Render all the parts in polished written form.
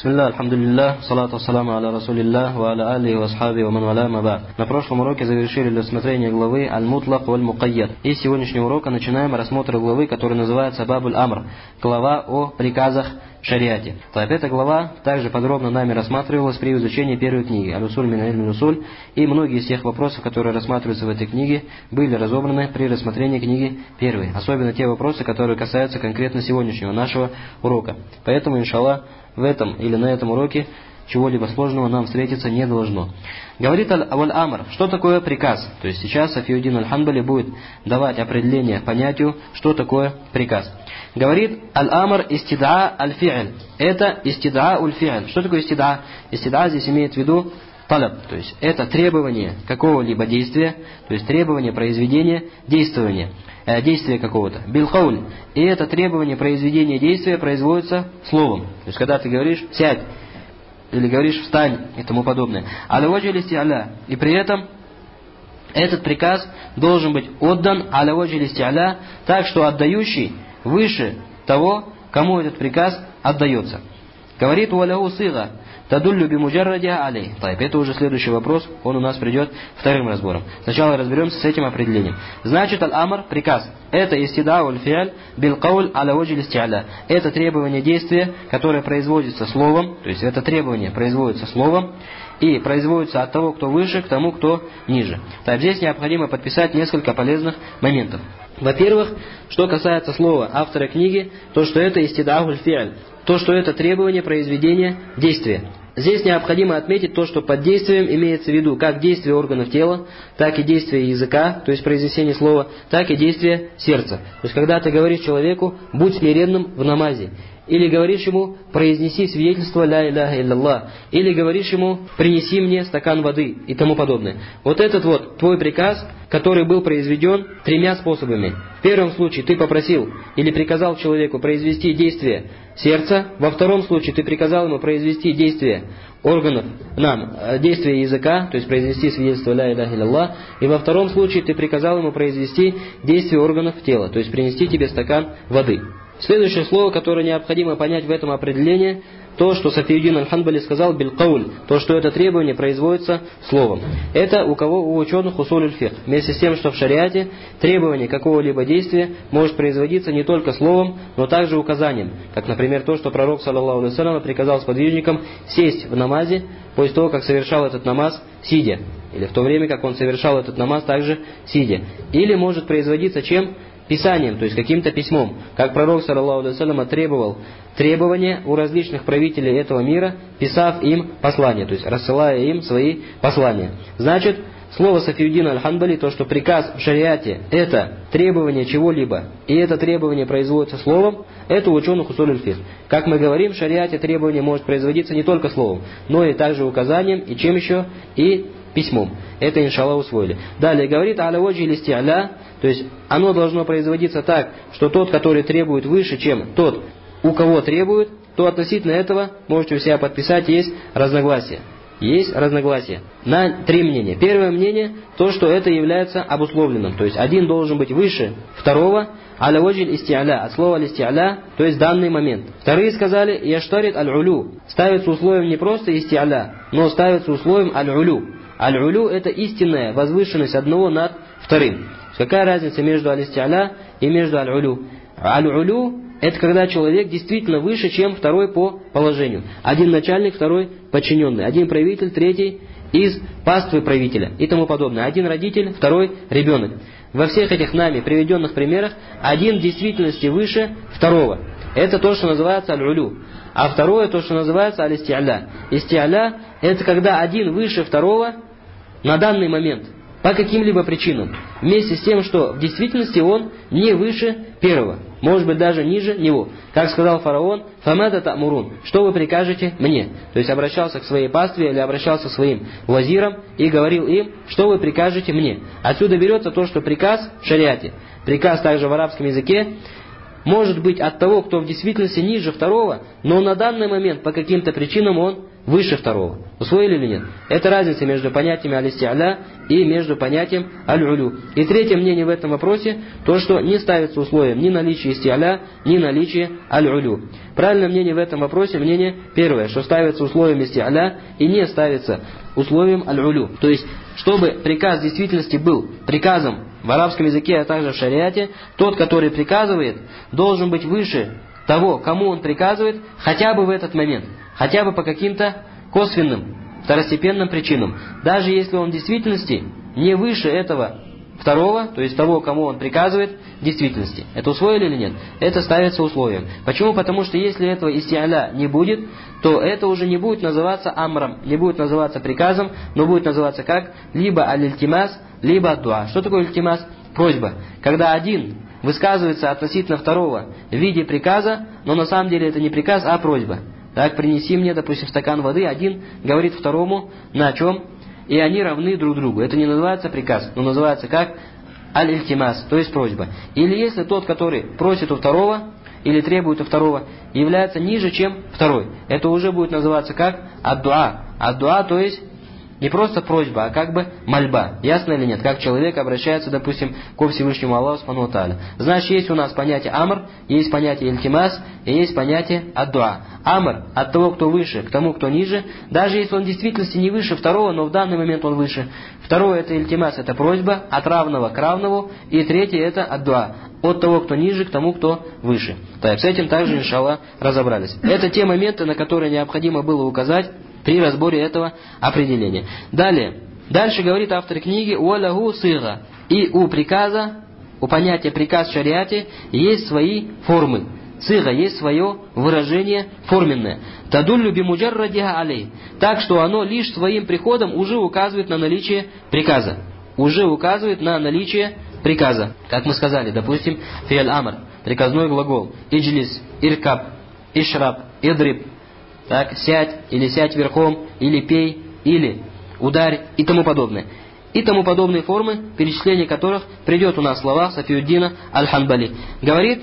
Бисмилля, альхамдулиллах, салату ассаламу аля расулиллах, ва аля алихи ва асхаби ва ман валя ма ба'д. На прошлом уроке завершили рассмотрение главы Аль-Мутлак валь Мукайяд. И с сегодняшнего урока начинаем рассмотр главы, которая называется Бабуль Амр, глава о приказах в шариате. Эта глава также подробно нами рассматривалась при изучении первой книги Аль-Усуль мин аль-Усуль, и многие из тех вопросов, которые рассматриваются в этой книге, были разобраны при рассмотрении книги первой. Особенно те вопросы, которые касаются конкретно сегодняшнего нашего урока. Поэтому, иншаллах, в этом или на этом уроке чего-либо сложного нам встретиться не должно. Говорит Аль-Амр, что такое приказ? То есть сейчас Сафиуддин Аль-Ханбали будет давать определение понятию, что такое приказ. Говорит Аль-Амр истида аль-фи'ль. Это истида аль-фи'ль. Что такое истида? Истида здесь имеет в виду талаб, то есть это требование какого-либо действия, то есть требование произведения действия какого-то. Билхауль. И это требование произведения действия производится словом. То есть когда ты говоришь «сядь», или говоришь «встань» и тому подобное. Аля ваджи листи'аля. И при этом этот приказ должен быть отдан аля ваджи листи'аля, так что отдающий выше того, кому этот приказ отдается. Говорит «Уаляу сыга тадуллю бимуджаррадиа алей». Это уже следующий вопрос, он у нас придет вторым разбором. Сначала разберемся с этим определением. Значит, аль-амр, приказ, это истидау аль-фи'аль билкауль аля ваджи листи'аля. Это требование действия, которое производится словом, то есть это требование производится словом, и производится от того, кто выше, к тому, кто ниже. Здесь необходимо подписать несколько полезных моментов. Во-первых, что касается слова автора книги, то что это истидау аль-фи'аль, то, что это требование произведения действия. Здесь необходимо отметить то, что под действием имеется в виду как действие органов тела, так и действие языка, то есть произнесение слова, так и действие сердца. То есть когда ты говоришь человеку «будь смиренным в намазе», или говоришь ему «произнеси свидетельство ля иляха илляллах», или говоришь ему «принеси мне стакан воды» и тому подобное. Вот этот вот твой приказ, который был произведен тремя способами. В первом случае ты попросил или приказал человеку произвести действие сердца, во втором случае ты приказал ему произвести действие органов, действие языка, то есть произвести свидетельство ля иляха илляллах, и во втором случае ты приказал ему произвести действие органов тела, то есть принести тебе стакан воды. Следующее слово, которое необходимо понять в этом определении, то, что Сафиуддин Аль-Ханбали сказал билкауль, то, что это требование производится словом. Это у ученых усуль аль-фикх. Вместе с тем, что в шариате требование какого-либо действия может производиться не только словом, но также указанием. Как, например, то, что пророк, саллаллаху алейхи ва саллям, приказал сподвижникам сесть в намазе после того, как совершал этот намаз сидя. Или в то время, как он совершал этот намаз также сидя. Или может производиться чем? Писанием, то есть каким-то письмом. Как пророк, саллаллаху алейхи ва саллям, требовал требования у различных правителей этого мира, писав им послания, то есть рассылая им свои послания. Значит, слово Сафиуддина Аль-Ханбали, то, что приказ в шариате это требование чего-либо, и это требование производится словом, это у ученых усуль аль-фикх. Как мы говорим, в шариате требование может производиться не только словом, но и также указанием, и чем еще, и письмом. Это, иншаллах, усвоили. Далее говорит аля ваджи листи'аля, то есть оно должно производиться так, что тот, который требует выше, чем тот, у кого требует, то относительно этого, можете у себя подписать, есть разногласия. Есть разногласия на три мнения. Первое мнение, то, что это является обусловленным. То есть один должен быть выше второго, аля ваджи листи'аля, от слова листи'аля, то есть данный момент. Вторые сказали, яштарит аль-улю. Ставится условием не просто исти'аля, но ставится условием аль-улю. Аль-улю это истинная возвышенность одного над вторым. Какая разница между аль-исти'аля и между аль-улю? Аль-улю это когда человек действительно выше, чем второй по положению. Один начальник, второй подчиненный. Один правитель, третий из паствы правителя и тому подобное. Один родитель, второй ребенок. Во всех этих нами приведенных примерах один в действительности выше второго. Это то, что называется аль-улю. А второе, то, что называется аль-исти'аля. Исти'аля это когда один выше второго на данный момент. По каким-либо причинам. Вместе с тем, что в действительности он не выше первого. Может быть даже ниже него. Как сказал фараон, «Фамада та'мурун», что вы прикажете мне? То есть обращался к своей пастве или обращался к своим вазирам и говорил им, что вы прикажете мне. Отсюда берется то, что приказ в шариате. Приказ также в арабском языке может быть от того, кто в действительности ниже второго, но на данный момент по каким-то причинам он выше второго. Усвоили или нет? Это разница между понятиями аль-исти'ля и между понятием аль-улю. И третье мнение в этом вопросе, то, что не ставится условием ни наличие исти'ля, ни наличие аль-улю. Правильное мнение в этом вопросе, мнение первое, что ставится условием исти'ля и не ставится условием аль-улю. То есть, чтобы приказ в действительности был приказом в арабском языке, а также в шариате, тот, который приказывает, должен быть выше того, кому он приказывает, хотя бы в этот момент, хотя бы по каким-то косвенным, второстепенным причинам. Даже если он в действительности не выше этого второго, то есть того, кому он приказывает в действительности. Это усвоили или нет? Это ставится условием. Почему? Потому что если этого исти'ля не будет, то это уже не будет называться амром, не будет называться приказом, но будет называться как? Либо аль-ильтимас, либо ад-дуа. Что такое ильтимас? Просьба. Когда один высказывается относительно второго в виде приказа, но на самом деле это не приказ, а просьба. Так, принеси мне, допустим, стакан воды, один говорит второму на чем? И они равны друг другу. Это не называется приказ, но называется как аль-ильтимас, то есть просьба. Или если тот, который просит у второго, или требует у второго, является ниже, чем второй, это уже будет называться как ад-дуа. Ад-дуа, то есть не просто просьба, а как бы мольба. Ясно или нет? Как человек обращается, допустим, ко Всевышнему Аллаху Субхану ва Тааля. Значит, есть у нас понятие амр, есть понятие ильтимас, и есть понятие ад-дуа. Амр от того, кто выше, к тому, кто ниже, даже если он в действительности не выше второго, но в данный момент он выше. Второе это ильтимас, это просьба, от равного к равному, и третье это ад-дуа, от того, кто ниже, к тому, кто выше. Так, с этим также, иншаллах, разобрались. Это те моменты, на которые необходимо было указать при разборе этого определения. Дальше говорит автор книги «Уалаху сыга». И у приказа, у понятия приказ в шариате есть свои формы. Сыга есть свое выражение форменное. Тадуллю бимуджаррадиха алей. Так что оно лишь своим приходом уже указывает на наличие приказа. Уже указывает на наличие приказа. Как мы сказали, допустим, фиаль амр, приказной глагол. Иджлис, иркаб, ишраб, идриб. Так, сядь, или сядь верхом, или пей, или ударь и тому подобное. И тому подобные формы, перечисление которых придет у нас в словах Сафиуддина Аль-Ханбали. Говорит,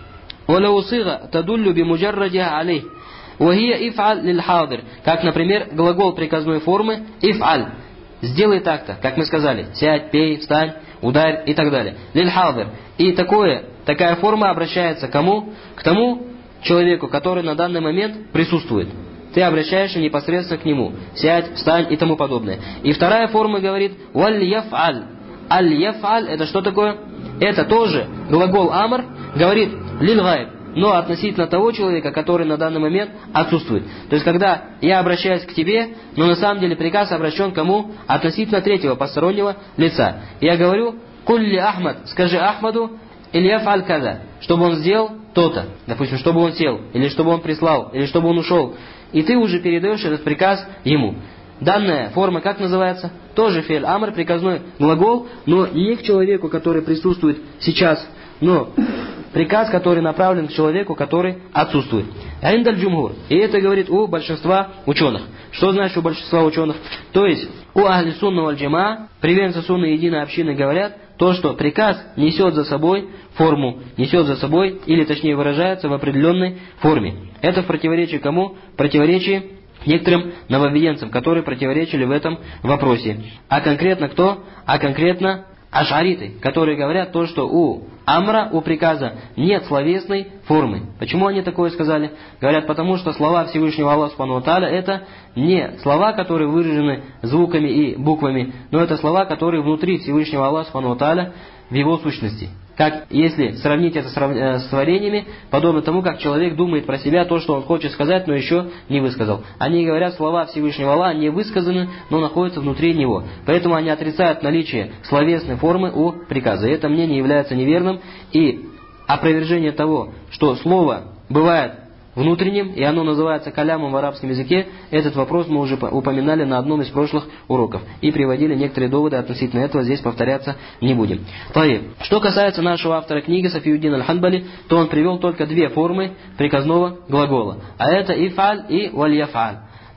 «Валяу сыга тадуллю бимуджаррадиха алейх, вахия иф'аль лиль-хадир». Как, например, глагол приказной формы «иф'аль». Сделай так-то, как мы сказали, сядь, пей, встань, ударь и так далее. Лиль-хадир. И такая форма обращается к кому? К тому человеку, который на данный момент присутствует. Ты обращаешься непосредственно к нему. Сядь, встань и тому подобное. И вторая форма говорит «валь-яф'аль». Аль-яф'аль это что такое? Это тоже глагол амр говорит «лиль-гайб», но относительно того человека, который на данный момент отсутствует. То есть, когда я обращаюсь к тебе, но на самом деле приказ обращен к кому? Относительно третьего постороннего лица. Я говорю «кулли Ахмад», скажи Ахмаду «или яф'аль каза», чтобы он сделал то-то. Допустим, чтобы он сел, или чтобы он прислал, или чтобы он ушел. И ты уже передаешь этот приказ ему. Данная форма как называется? Тоже фи'ль амр, приказной глагол, но не к человеку, который присутствует сейчас, но приказ, который направлен к человеку, который отсутствует. Индаль джумгур. И это говорит у большинства ученых. Что значит у большинства ученых? То есть у ахли сунна валь джамаа, приверженцы сунны единой общины говорят, то, что приказ несет за собой форму, несет за собой, или точнее выражается в определенной форме. Это в противоречии кому? В противоречии некоторым нововведенцам, которые противоречили в этом вопросе. А конкретно кто? А конкретно аш'ариты, которые говорят то, что у амра, у приказа нет словесной формы. Почему они такое сказали? Говорят, потому что слова Всевышнего Аллаха Субхану ва Тааля это не слова, которые выражены звуками и буквами, но это слова, которые внутри Всевышнего Аллаха Субхану ва Тааля в его сущности. Как если сравнить это с творениями, подобно тому, как человек думает про себя то, что он хочет сказать, но еще не высказал. Они говорят, слова Всевышнего Аллаха не высказаны, но находятся внутри него. Поэтому они отрицают наличие словесной формы у приказа. И это мнение является неверным. И опровержение того, что слово бывает внутренним, и оно называется калямом в арабском языке, этот вопрос мы уже упоминали на одном из прошлых уроков. И приводили некоторые доводы относительно этого, здесь повторяться не будем. Что касается нашего автора книги Сафиуддин Аль-Ханбали, то он привел только две формы приказного глагола. А это иф'аль и валь-яф'аль.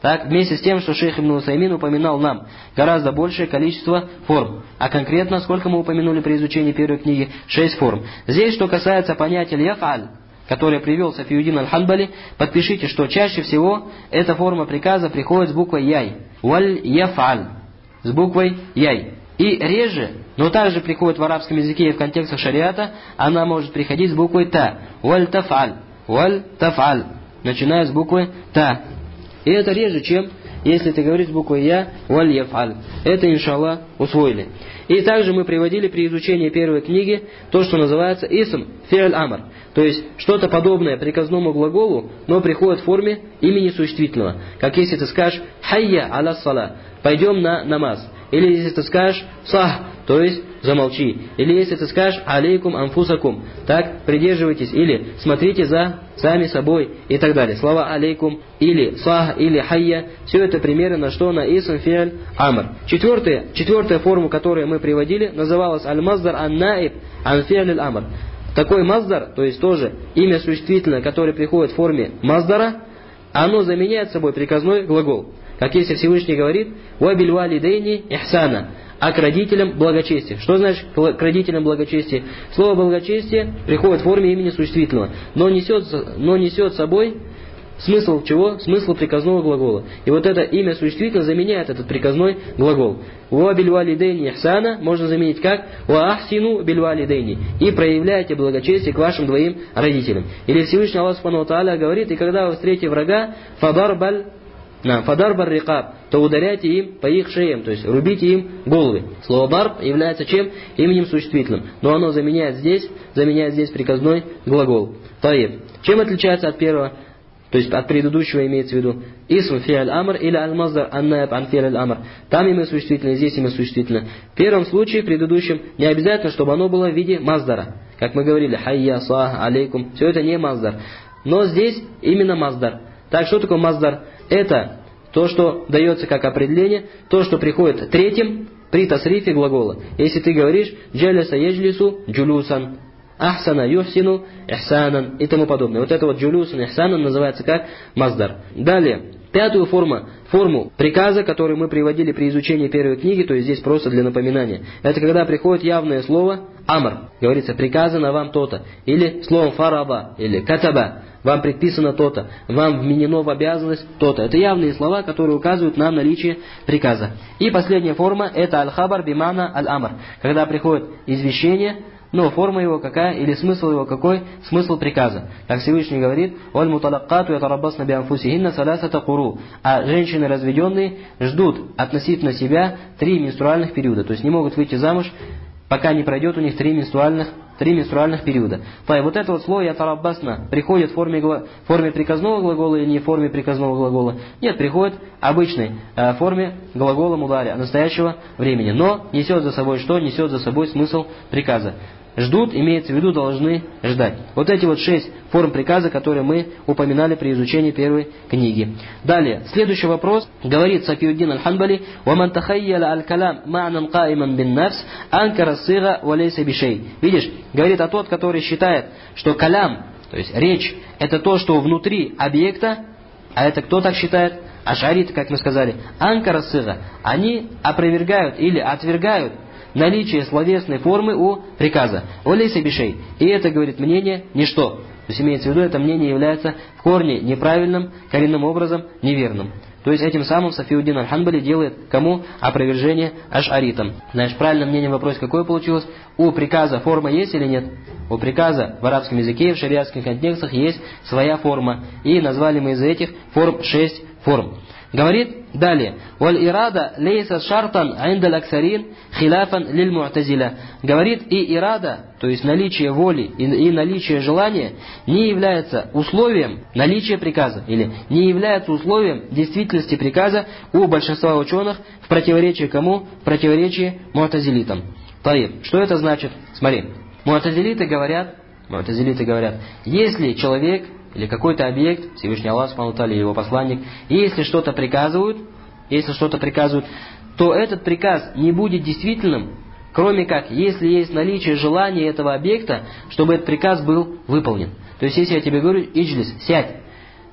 Так, вместе с тем, что шейх Ибн Усаймин упоминал нам гораздо большее количество форм. А конкретно, сколько мы упомянули при изучении первой книги? 6 форм. Здесь, что касается понятия «яф'аль», которое привел Сафиуддин аль-Ханбали, подпишите, что чаще всего эта форма приказа приходит с буквой «яй». «Валь яф'аль». С буквой «яй». И реже, но также приходит в арабском языке и в контекстах шариата, она может приходить с буквой «та». «Валь таф'аль». «Валь таф'аль». Начиная с буквы «та». И это реже, чем если ты говоришь с буквой «я», «валь яф'аль». Это, иншаллах, усвоили. И также мы приводили при изучении первой книги то, что называется исм фи'ль амр. То есть что-то подобное приказному глаголу, но приходит в форме имени существительного. Как если ты скажешь «хайя аля сала», «пойдем на намаз». Или если ты скажешь «сах», то есть замолчи. Или если ты скажешь «алейкум анфусакум», так, придерживайтесь, или смотрите за сами собой и так далее. Слова «алейкум» или «сах» или «хайя», все это примеры на что? На исм фи'ль амр. Четвертая форма, которую мы приводили, называлась аль-маздар ан-наиб ан фи'ль амр. Такой маздар, то есть тоже имя существительное, которое приходит в форме маздара, оно заменяет собой приказной глагол. Как если Всевышний говорит «Ва биль валидейни ихсана», а к родителям благочестие. Что значит к родителям благочестие? Слово благочестие приходит в форме имени существительного, но несет собой смысл чего? Смысл приказного глагола. И вот это имя существительного заменяет этот приказной глагол. «Ва биль валидейни ихсана» можно заменить как «Ва ахсину биль валидейни» и проявляйте благочестие к вашим двоим родителям. Или Всевышний Аллах Субхану ва Тааля говорит: и когда вы встретите врага, фадарбар рикаб, то ударяйте им по их шеям, то есть рубите им головы. Слово барб является чем? Именем существительным. Но оно заменяет здесь приказной глагол. Таиб. Чем отличается от первого? То есть от предыдущего имеется в виду исм фи'ль амр или аль-маздар ан-наиб ан фи'ль амр. Там имя существительное, здесь имя существительное. В первом случае, предыдущем, не обязательно, чтобы оно было в виде маздара. Как мы говорили, хайя, сах, алейкум. Все это не маздар. Но здесь именно маздар. Так, что такое маздар? Это то, что дается как определение, то, что приходит третьим при тасрифе глагола. Если ты говоришь «джаляса еджлису джулюсан», «ахсана юхсину ихсанан» и тому подобное. Вот это вот «джулюсан ихсанан» называется как маздар. Далее, пятую форму приказа, которую мы приводили при изучении первой книги, то есть здесь просто для напоминания. Это когда приходит явное слово «амр». Говорится «приказано вам то-то». Или словом «фараба» или «катаба». Вам предписано то-то, вам вменено в обязанность то-то. Это явные слова, которые указывают на наличие приказа. И последняя форма – это аль-хабар бимана аль-амр. Когда приходит извещение, но форма его какая, или смысл его какой? Смысл приказа. Как Всевышний говорит: «Валь муталаккату ятараббасна бианфусихинна саласата куру». А женщины разведенные ждут относительно себя 3 менструальных периода. То есть не могут выйти замуж, пока не пройдет у них 3 менструальных периода. Вот это вот слово «ятараббасна» приходит в форме приказного глагола или не в форме приказного глагола? Нет, приходит в обычной форме глагола мудари, настоящего времени. Но несет за собой что? Несет за собой смысл приказа. Ждут, имеется в виду, должны ждать. Вот эти вот 6 форм приказа, которые мы упоминали при изучении первой книги. Далее, следующий вопрос. Говорит Сафиуддин аль-Ханбали: «Ваман тахайяла аль-калам ма'нан каиман бин нафс, анкара сыга валейса бишей». Видишь, говорит тот, который считает, что калям, то есть речь, это то, что внутри объекта, а это кто так считает? Аш'ариты, как мы сказали. Анкара сыга. Они опровергают или отвергают наличие словесной формы у приказа. Олейса бишей. И это, говорит, мнение ничто. То есть имеется в виду, это мнение является в корне неправильным, коренным образом неверным. То есть этим самым Сафиуддин аль-Ханбали делает кому? Опровержение аш'аритам. Знаешь, правильное мнение в вопросе какое получилось? У приказа форма есть или нет? У приказа в арабском языке, в шариатских контекстах есть своя форма. И назвали мы из этих форм 6 форм. Говорит далее: «Валь ирада лейса шартан индаль аксарин хиляфан лиль му'тазиля». Говорит, и ирада, то есть наличие воли и наличие желания, не является условием наличия приказа, или не является условием действительности приказа у большинства ученых, в противоречие кому? В противоречие му'тазилитам. Таиб. Что это значит? Смотри, му'тазилиты говорят, если человек или какой-то объект, Всевышний Аллах Субхану ва Тааля или его посланник, если что-то приказывают, то этот приказ не будет действительным, кроме как, если есть наличие желания этого объекта, чтобы этот приказ был выполнен. То есть, если я тебе говорю: «Иджлис, сядь»,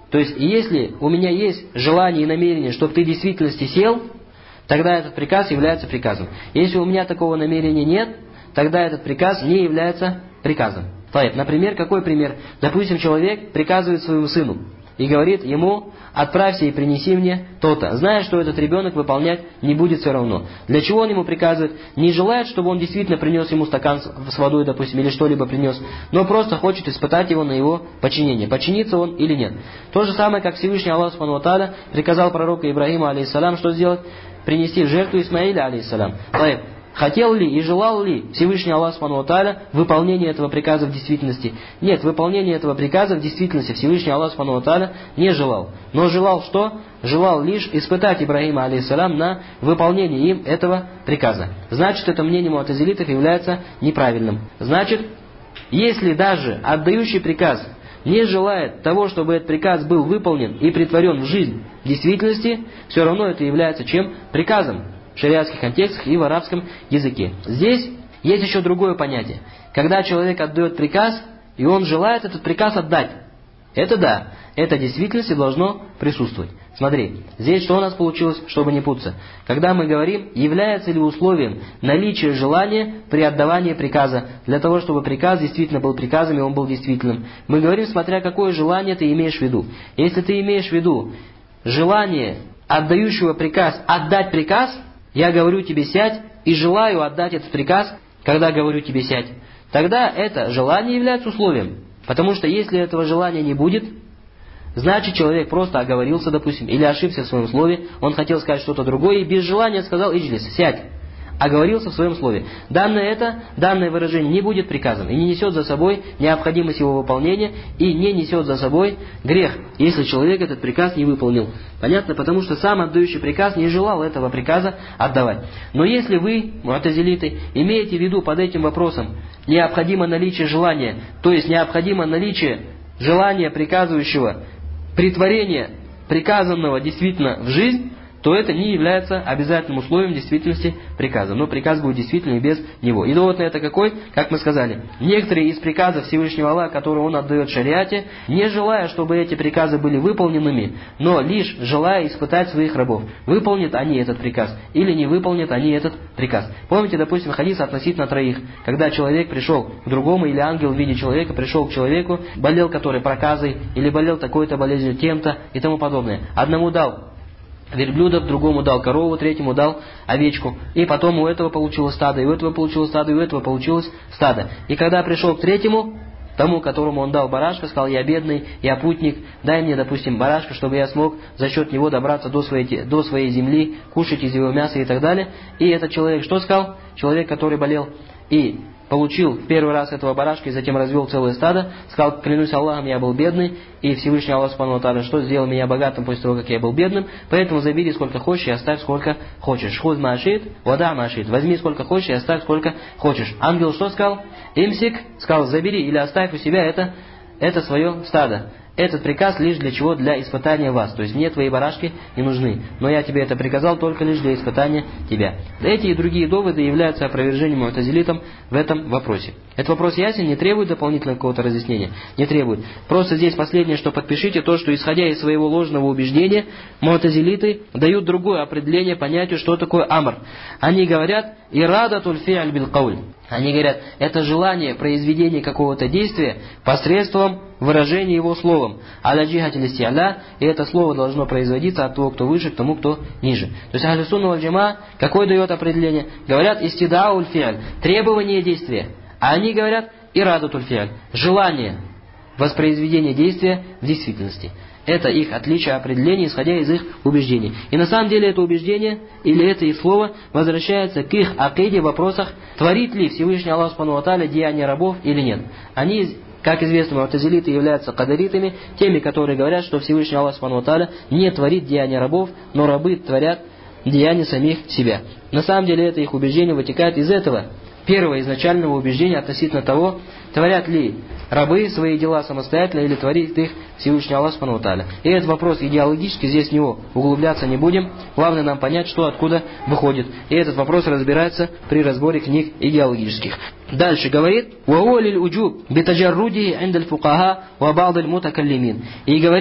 То есть, если у меня есть желание и намерение, чтобы ты в действительности сел, тогда этот приказ является приказом. Если у меня такого намерения нет, тогда этот приказ не является приказом. Например, какой пример? Допустим, человек приказывает своему сыну и говорит ему: отправься и принеси мне то-то, зная, что этот ребенок выполнять не будет все равно. Для чего он ему приказывает? Не желает, чтобы он действительно принес ему стакан с водой, допустим, или что-либо принес, но просто хочет испытать его на его подчинение, подчинится он или нет. То же самое, как Всевышний Аллах Субхану ва Тааля приказал пророку Ибрагиму, алейхиссалям, что сделать? Принести в жертву Исмаиля, алейхиссалям. Хотел ли и желал ли Всевышний Аллах Субхану ва Тааля выполнение этого приказа в действительности? Нет, выполнение этого приказа в действительности Всевышний Аллах Субхану ва Тааля не желал. Но желал что? Желал лишь испытать Ибрагима, алейхиссалям, на выполнение им этого приказа. Значит, это мнение муатазилитов является неправильным. Значит, если даже отдающий приказ не желает того, чтобы этот приказ был выполнен и претворен в жизнь в действительности, все равно это является чем? Приказом. В шариатских контекстах и в арабском языке. Здесь есть еще другое понятие. Когда человек отдает приказ, и он желает этот приказ отдать. Это да, это в действительности должно присутствовать. Смотри, здесь что у нас получилось, чтобы не путаться? Когда мы говорим, является ли условием наличие желания при отдавании приказа, для того, чтобы приказ действительно был приказом и он был действительным. Мы говорим, смотря какое желание ты имеешь в виду. Если ты имеешь в виду желание отдающего приказ отдать приказ, я говорю тебе сядь и желаю отдать этот приказ, когда говорю тебе сядь, тогда это желание является условием. Потому что если этого желания не будет, значит человек просто оговорился, допустим, или ошибся в своем слове, он хотел сказать что-то другое и без желания сказал иджлис, сядь. Оговорился в своем слове. Данное выражение не будет приказом и не несет за собой необходимость его выполнения и не несет за собой грех, если человек этот приказ не выполнил. Понятно? Потому что сам отдающий приказ не желал этого приказа отдавать. Но если вы, муатазилиты, имеете в виду под этим вопросом необходимо наличие желания, то есть необходимо наличие желания приказывающего, претворения приказанного действительно в жизнь, то это не является обязательным условием действительности приказа. Но приказ будет действительным без него. И довод на это какой? Как мы сказали, некоторые из приказов Всевышнего Аллаха, которые Он отдает в шариате, не желая, чтобы эти приказы были выполненными, но лишь желая испытать своих рабов. Выполнят они этот приказ или не выполнят они этот приказ. Помните, допустим, хадис относительно троих, когда человек пришел к другому, или ангел в виде человека пришел к человеку, болел который проказой, или болел такой-то болезнью тем-то и тому подобное. Одному дал верблюдов, другому дал корову, третьему дал овечку. И потом у этого получилось стадо, и у этого получилось стадо, и у этого получилось стадо. И когда пришел к третьему, тому, которому он дал барашка, сказал: я бедный, я путник, дай мне, допустим, барашка, чтобы я смог за счет него добраться до своей земли, кушать из его мяса и так далее. И этот человек что сказал? Человек, который болел и получил в первый раз этого барашка и затем развел целое стадо, сказал: клянусь Аллахом, я был бедный, и Всевышний Аллах Субхану ва Тааля что сделал меня богатым после того, как я был бедным, поэтому забери сколько хочешь и оставь сколько хочешь. Худ машит, вада машит. Возьми сколько хочешь и оставь сколько хочешь. Ангел что сказал? Имсик сказал: забери или оставь у себя это свое стадо. Этот приказ лишь для чего? Для испытания вас. То есть мне твои барашки не нужны. Но я тебе это приказал только лишь для испытания тебя. Эти и другие доводы являются опровержением муатазилитам в этом вопросе. Этот вопрос ясен, не требует дополнительного какого-то разъяснения? Не требует. Просто здесь последнее, что подпишите, то, что исходя из своего ложного убеждения, муатазилиты дают другое определение понятию, что такое амр. Они говорят: ирадатуль фи'аль бил кауль. Они говорят, это желание произведения какого-то действия посредством выражения его словом. Аля джихатиль исти'ля, и это слово должно производиться от того, кто выше, к тому, кто ниже. То есть ахлю сунна валь джамаа, какое дает определение? Говорят истидауль фи'аль, требование действия. А они говорят ирадатуль фи'аль, желание воспроизведения действия в действительности. Это их отличие определения, исходя из их убеждений. И на самом деле это убеждение, или это их слово, возвращается к их акиде в вопросах, творит ли Всевышний Аллах Субхану ва Тааля деяния рабов или нет. Они, как известно, муатазилиты являются кадаритами, теми, которые говорят, что Всевышний Аллах Субхану ва Тааля не творит деяния рабов, но рабы творят деяния самих себя. На самом деле это их убеждение вытекает из этого первого изначального убеждения относительно того, творят ли рабы свои дела самостоятельно или творит их Всевышний Аллах Субхану ва Тааля. И этот вопрос идеологический, здесь в него углубляться не будем. Главное нам понять, что откуда выходит. И этот вопрос разбирается при разборе книг идеологических. Дальше говорит: «Ваолиль уджуб битаджарруди индаль фукаха ва ба'даль мутакаллимин». И говорит,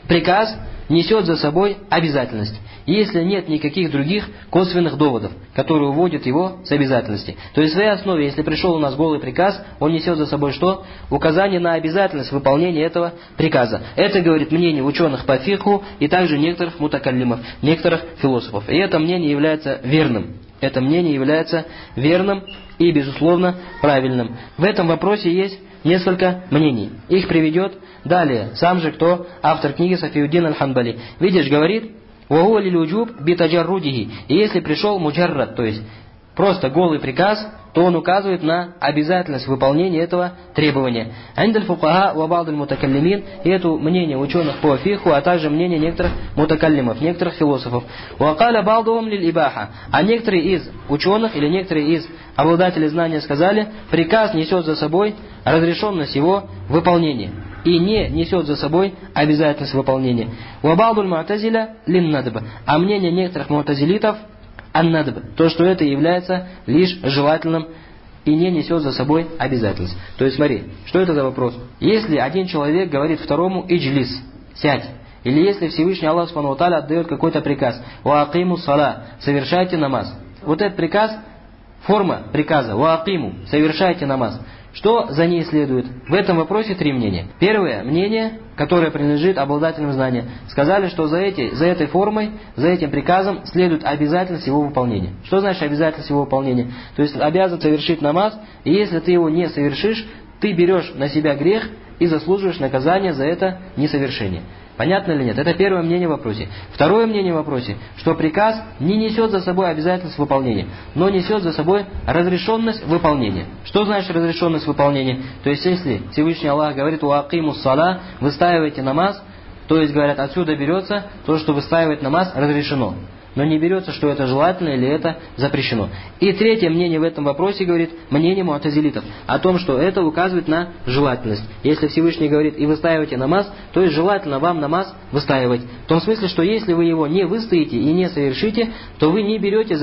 приказ несет за собой обязательность, если нет никаких других косвенных доводов, которые уводят его с обязательности. То есть в своей основе, если пришел у нас голый приказ, он несет за собой что? Указание на обязательность выполнения этого приказа. Это говорит мнение ученых по фикху и также некоторых мутакаллимов, некоторых философов. И это мнение является верным. Это мнение является верным и, безусловно, правильным. В этом вопросе есть несколько мнений. Их приведет далее сам же кто? Автор книги Сафиуддин аль-Ханбали. Видишь, говорит: «Вахуа лиль-уджуб битаджаррудихи». И если пришел муджаррад, то есть просто голый приказ, то он указывает на обязательность выполнения этого требования. Индаль фукаха ва ба'д аль-мутакаллимин, и это мнение ученых по фиху, а также мнение некоторых мутакаллимов, некоторых философов. Ва каля ба'духум лиль-ибаха. А некоторые из ученых или некоторые из обладателей знания сказали: приказ несет за собой разрешенность его выполнения и не несет за собой обязательность выполнения. Ва ба'д аль-му'тазиля лин-надб. А мнение некоторых му'тазилитов ан-надб, то, что это является лишь желательным и не несет за собой обязательств. То есть смотри, что это за вопрос? Если один человек говорит второму: иджлис, сядь. Или если Всевышний Аллах Субхану ва Тааля отдает какой-то приказ: ва акиму сала, совершайте намаз. Вот этот приказ, форма приказа: ва акиму, совершайте намаз. Что за ней следует? В этом вопросе три мнения. Первое мнение, которое принадлежит обладателям знания, сказали, что за этой формой, за этим приказом следует обязательность его выполнения. Что значит обязательность его выполнения? То есть обязан совершить намаз, и если ты его не совершишь, ты берешь на себя грех и заслуживаешь наказание за это несовершение. Понятно или нет? Это первое мнение в вопросе. Второе мнение в вопросе, что приказ не несет за собой обязательность выполнения, но несет за собой разрешенность выполнения. Что значит разрешенность выполнения? То есть, если Всевышний Аллах говорит: «Уакимус сала», выстаивайте намаз, то есть, говорят, отсюда берется то, что выстаивать намаз разрешено. Но не берется, что это желательно или это запрещено. И третье мнение в этом вопросе говорит мнение му'тазилитов о том, что это указывает на желательность. Если Всевышний говорит: и выстаивайте намаз, то есть желательно вам намаз выстаивать. В том смысле, что если вы его не выстоите и не совершите, то вы не берете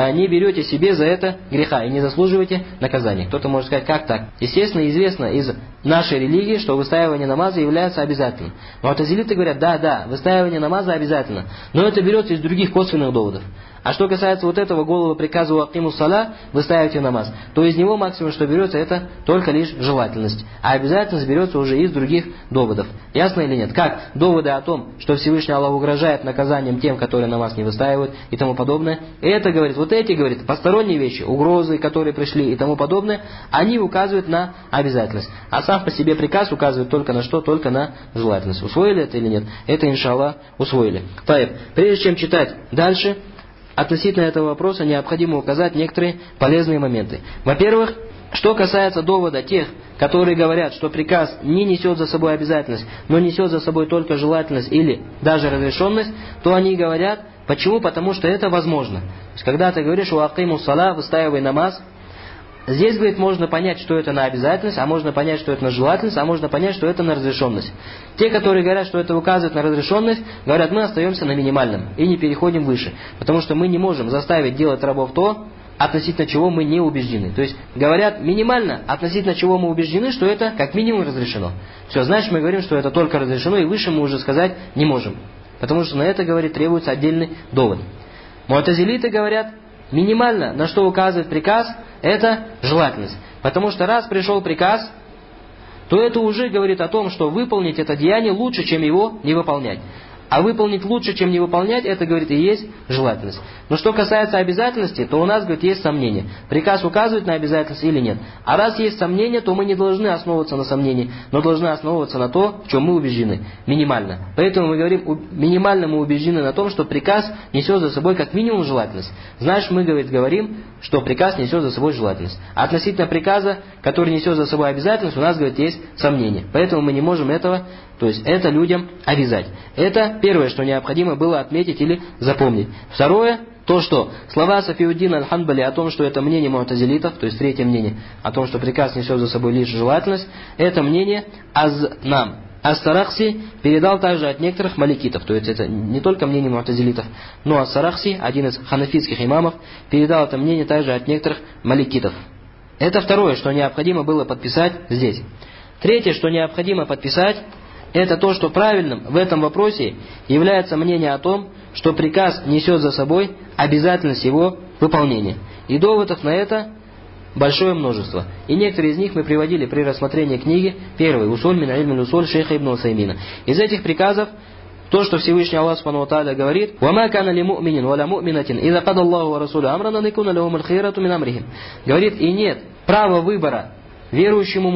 себе за это греха и не заслуживаете наказания. Кто-то может сказать: как так? Естественно, известно из нашей религии, что выстаивание намаза является обязательным. Му'тазилиты говорят: да, выстаивание намаза обязательно, но это берется из других косвенных доводов. А что касается вот этого голого приказа «Уакимус сала», выставите намаз, то из него максимум, что берется, это только лишь желательность. А обязательность берется уже из других доводов. Ясно или нет? Как доводы о том, что Всевышний Аллах угрожает наказанием тем, которые намаз не выстаивают и тому подобное. И это говорит, вот эти, говорит, посторонние вещи, угрозы, которые пришли и тому подобное, они указывают на обязательность. А сам по себе приказ указывает только на что? Только на желательность. Усвоили это или нет? Это, иншаллах, усвоили. Таиб. Прежде чем читать дальше, относительно этого вопроса необходимо указать некоторые полезные моменты. Во-первых, что касается довода тех, которые говорят, что приказ не несет за собой обязательность, но несет за собой только желательность или даже разрешенность, то они говорят, почему? Потому что это возможно. То есть, когда ты говоришь «Уакимус сала», выстаивай намаз, здесь, говорит, можно понять, что это на обязательность, а можно понять, что это на желательность, а можно понять, что это на разрешенность. Те, которые говорят, что это указывает на разрешенность, говорят, мы остаемся на минимальном и не переходим выше. Потому что мы не можем заставить делать рабов то, относительно чего мы не убеждены. То есть, говорят минимально, относительно чего мы убеждены, что это как минимум разрешено. Все, значит, мы говорим, что это только разрешено, и выше мы уже сказать не можем. Потому что на это, говорит, требуется отдельный довод. Му'тазилиты говорят, минимально, на что указывает приказ, это желательность. Потому что раз пришел приказ, то это уже говорит о том, что выполнить это деяние лучше, чем его не выполнять. А выполнить лучше, чем не выполнять, это, говорит, и есть желательность. Но что касается обязательности, то у нас, говорит, есть сомнение. Приказ указывает на обязательность или нет. А раз есть сомнение, то мы не должны основываться на сомнении, но должны основываться на то, в чем мы убеждены. Минимально. Поэтому мы говорим, минимально мы убеждены на том, что приказ несет за собой как минимум желательность. Значит, мы, говорит, говорим, что приказ несет за собой желательность. А относительно приказа, который несет за собой обязательность, у нас, говорит, есть сомнение. Поэтому мы не можем этого, то есть это людям обязать. Это первое, что необходимо было отметить или запомнить. Второе, то, что слова Сафиуддина аль-Ханбали о том, что это мнение му'тазилитов, то есть третье мнение, о том, что приказ несет за собой лишь желательность, это мнение Аз-Нам. Ас-Сарахси передал также от некоторых маликитов, то есть это не только мнение му'тазилитов, но Ас-Сарахси, один из ханафитских имамов, передал это мнение также от некоторых маликитов. Это второе, что необходимо было подписать здесь. Третье, что необходимо подписать, это то, что правильным в этом вопросе является мнение о том, что приказ несет за собой обязательность его выполнения. И доводов на это большое множество. И некоторые из них мы приводили при рассмотрении книги. Первый, «Усуль мин иль усуль» шейха Ибн Усаймина. Из этих приказов то, что Всевышний Аллах Субхану ва Тааля говорит: «Вама кана ли му'минин ва ля му'минатин, иза када Аллаху ва расулю амран, ан якуна лахум аль-хийрату мин амрихим». Говорит, и нет права выбора верующему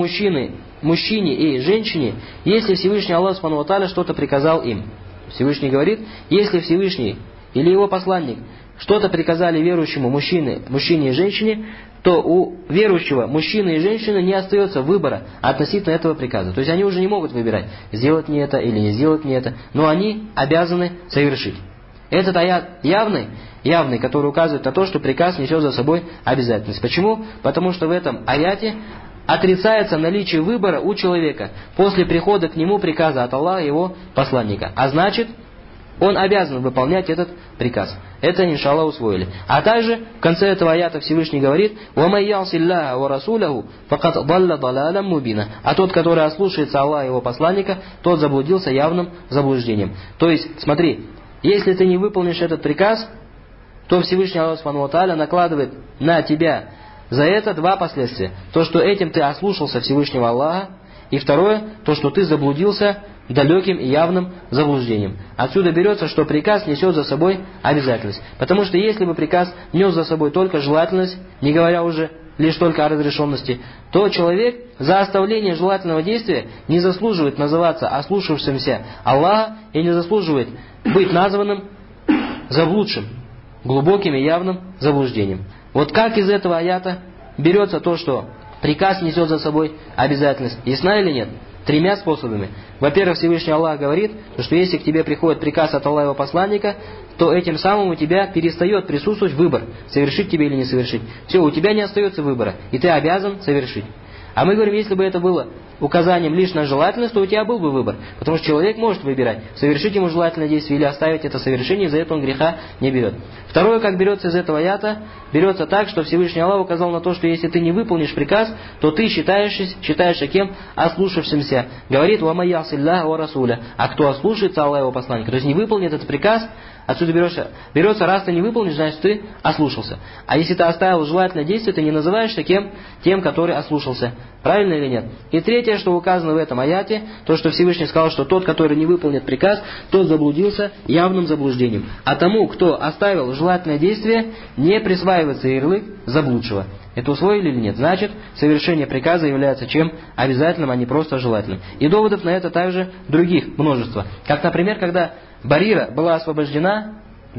мужчине и женщине, если Всевышний Аллах Субхану ва Тааля что-то приказал им. Всевышний говорит, если Всевышний или его посланник что-то приказали верующему мужчине и женщине, то у верующего мужчины и женщины не остается выбора относительно этого приказа. То есть они уже не могут выбирать, сделать мне это или не сделать мне это, но они обязаны совершить. Этот аят явный, который указывает на то, что приказ несет за собой обязательность. Почему? Потому что в этом аяте отрицается наличие выбора у человека после прихода к нему приказа от Аллаха и его посланника. А значит, он обязан выполнять этот приказ. Это, иншаллах, усвоили. А также в конце этого аята Всевышний говорит: «Вамай яси Аллаха ва расуляху факад далля далялям мубина». А тот, который ослушается Аллаха и его посланника, тот заблудился явным заблуждением. То есть, смотри, если ты не выполнишь этот приказ, то Всевышний Аллах Субхану ва Тааля накладывает на тебя за это два последствия. То, что этим ты ослушался Всевышнего Аллаха, и второе, то, что ты заблудился далеким и явным заблуждением. Отсюда берется, что приказ несет за собой обязательность. Потому что если бы приказ нес за собой только желательность, не говоря уже лишь только о разрешенности, то человек за оставление желательного действия не заслуживает называться ослушавшимся Аллаха и не заслуживает быть названным заблудшим, глубоким и явным заблуждением. Вот как из этого аята берется то, что приказ несет за собой обязательность? Ясна или нет? Тремя способами. Во-первых, Всевышний Аллах говорит, что если к тебе приходит приказ от Аллаха и его посланника, то этим самым у тебя перестает присутствовать выбор, совершить тебе или не совершить. Все, у тебя не остается выбора, и ты обязан совершить. А мы говорим, если бы это было указанием лишь на желательность, то у тебя был бы выбор. Потому что человек может выбирать, совершить ему желательное действие или оставить это совершение, и за это он греха не берет. Второе, как берется из этого аята, берется так, что Всевышний Аллах указал на то, что если ты не выполнишь приказ, то ты считаешься кем? Ослушавшимся. Говорит: «Ва яси Аллаха ва расуля». А кто ослушается Аллаха и его посланника, то есть не выполнит этот приказ, отсюда берется, раз ты не выполнишь, значит ты ослушался. А если ты оставил желательное действие, ты не называешься кем? Тем, который ослушался. Правильно или нет? И третье, что указано в этом аяте, то, что Всевышний сказал, что тот, который не выполнит приказ, тот заблудился явным заблуждением. А тому, кто оставил желательное действие, не присваивается ярлык заблудшего. Это усвоили или нет? Значит, совершение приказа является чем? Обязательным, а не просто желательным. И доводов на это также других множество. Как, например, когда Барира была освобождена,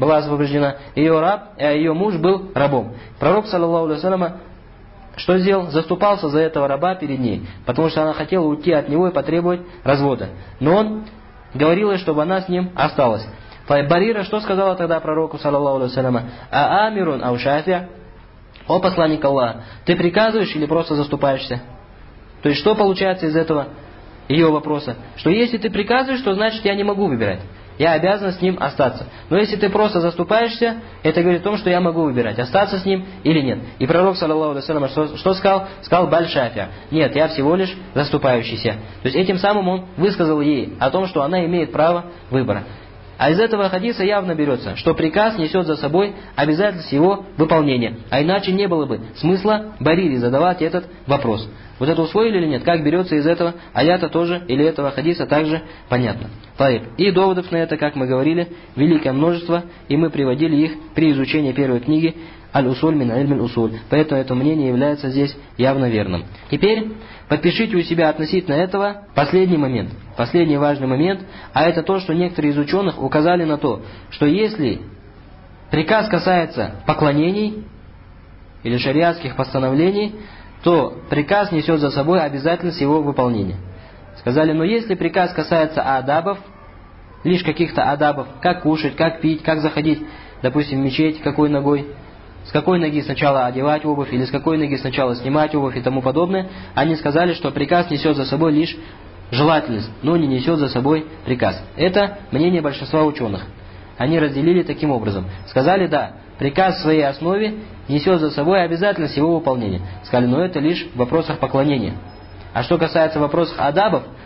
ее муж был рабом. Пророк, саллаллаху алейхи ва саллям, что сделал? Заступался за этого раба перед ней, потому что она хотела уйти от него и потребовать развода. Но он говорил ей, чтобы она с ним осталась. Барира что сказала тогда пророку, саллаллаху алейхи ва саллям? «Амирун ау шафи». О посланник Аллаха, ты приказываешь или просто заступаешься? То есть что получается из этого ее вопроса? Что если ты приказываешь, то значит я не могу выбирать. Я обязан с ним остаться. Но если ты просто заступаешься, это говорит о том, что я могу выбирать, остаться с ним или нет. И пророк, саллаллаху алейхи ва саллям, что сказал? Сказал: «Баль шафи». Нет, я всего лишь заступающийся. То есть этим самым он высказал ей о том, что она имеет право выбора. А из этого хадиса явно берется, что приказ несет за собой обязательность его выполнения. А иначе не было бы смысла Барире задавать этот вопрос. Вот это усвоили или нет? Как берется из этого аята тоже, или этого хадиса также понятно. И доводов на это, как мы говорили, великое множество, и мы приводили их при изучении первой книги «Аль-Усуль мин иль усуль». Поэтому это мнение является здесь явно верным. Теперь подпишите у себя относительно этого последний момент, последний важный момент, а это то, что некоторые из ученых указали на то, что если приказ касается поклонений или шариатских постановлений, то приказ несет за собой обязательность его выполнения. Сказали, но если приказ касается адабов, лишь каких-то адабов, как кушать, как пить, как заходить, допустим, в мечеть, какой ногой, с какой ноги сначала одевать обувь, или с какой ноги сначала снимать обувь и тому подобное, они сказали, что приказ несет за собой лишь желательность, но не несет за собой приказ. Это мнение большинства ученых. Они разделили таким образом. Сказали, да, приказ в своей основе несет за собой обязательность его выполнения. Сказали, но это лишь в вопросах поклонения. А что касается вопросов адабов,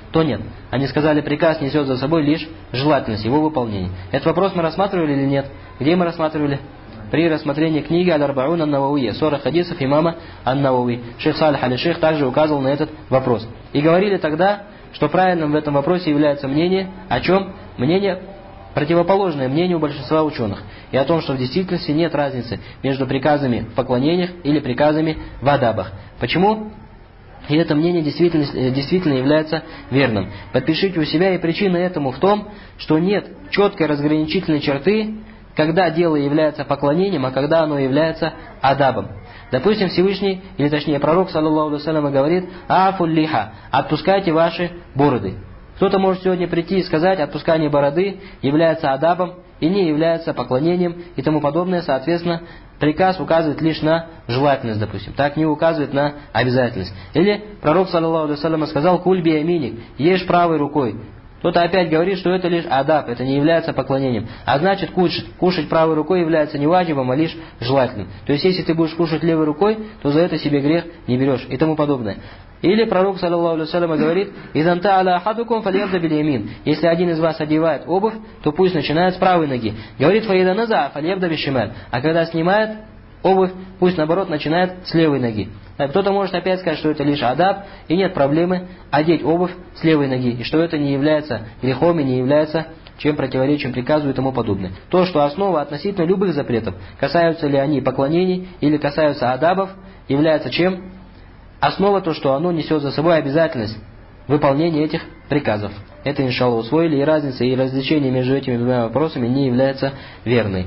то нет. Они сказали, приказ несет за собой лишь желательность его выполнения. Этот вопрос мы рассматривали или нет? Где мы рассматривали? При рассмотрении книги Аль-Арбаун ан-Нававия, 40 хадисов имама ан-Навави. Шейх Салих аль-Шейх также указывал на этот вопрос. И говорили тогда, что правильным в этом вопросе является мнение, о чем? Мнение противоположное мнению большинства ученых. И о том, что в действительности нет разницы между приказами в поклонениях или приказами в адабах. Почему? И это мнение действительно является верным. Подпишите у себя, и причина этому в том, что нет четкой разграничительной черты, когда дело является поклонением, а когда оно является адабом. Допустим, Всевышний, или точнее пророк, саллаллаху алейхи ва саллям, говорит: «Афуль лиха», отпускайте ваши бороды. Кто-то может сегодня прийти и сказать, отпускание бороды является адабом и не является поклонением и тому подобное. Соответственно, приказ указывает лишь на желательность, допустим. Так не указывает на обязательность. Или пророк, саллаллаху алейхи ва саллям, сказал: «Куль би яминик», ешь правой рукой. Кто-то опять говорит, что это лишь адаб, это не является поклонением. А значит, кушать правой рукой является не ваджибом, а лишь желательным. То есть, если ты будешь кушать левой рукой, то за это себе грех не берешь и тому подобное. Или пророк, саллаллаху алейхи ва саллям, говорит: «Изан та'аля ахадукум фальябда биль ямин». Если один из вас одевает обувь, то пусть начинает с правой ноги. Говорит: «Фаида наза фальябда биль шималь». А когда снимает обувь, пусть наоборот начинает с левой ноги. Кто-то может опять сказать, что это лишь адаб, и нет проблемы одеть обувь с левой ноги, и что это не является грехом и не является чем противоречием приказу и тому подобное. То, что основа относительно любых запретов, касаются ли они поклонений или касаются адабов, является чем? Основа то, что оно несет за собой обязательность выполнения этих приказов. Это, иншаллах, усвоили, и разница и различие между этими двумя вопросами не является верной.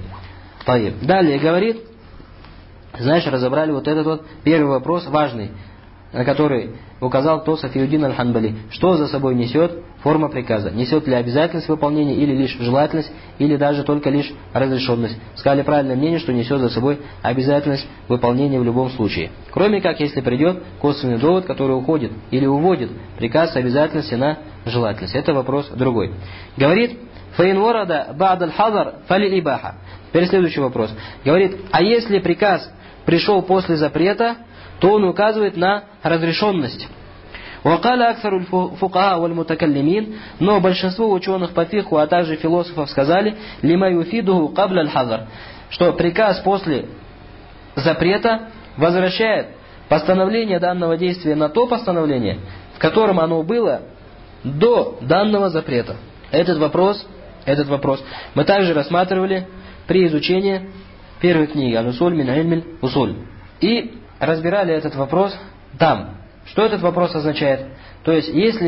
Далее говорит, знаешь, разобрали вот этот вот первый вопрос важный, на который указал то Сафиуддин аль-Ханбали. Что за собой несет форма приказа? Несет ли обязательность выполнения, или лишь желательность, или даже только лишь разрешенность? Сказали правильное мнение, что несет за собой обязательность выполнения в любом случае. Кроме как, если придет косвенный довод, который уходит или уводит приказ с обязательности на желательность. Это вопрос другой. Говорит: «Фаин ворада ба'д аль-хазар фали ибаха». Теперь следующий вопрос. Говорит: а если приказ пришел после запрета, то он указывает на разрешенность. «Вакаля аксару фукаха валь мутакаллимин», но большинство ученых по фикху, а также философов сказали: «Лима юфидуху кабля аль-хазар», что приказ после запрета возвращает постановление данного действия на то постановление, в котором оно было до данного запрета. Этот вопрос мы также рассматривали при изучении первой книги «Аль-Усуль мин илмиль усуль». И разбирали этот вопрос там. Что этот вопрос означает? То есть,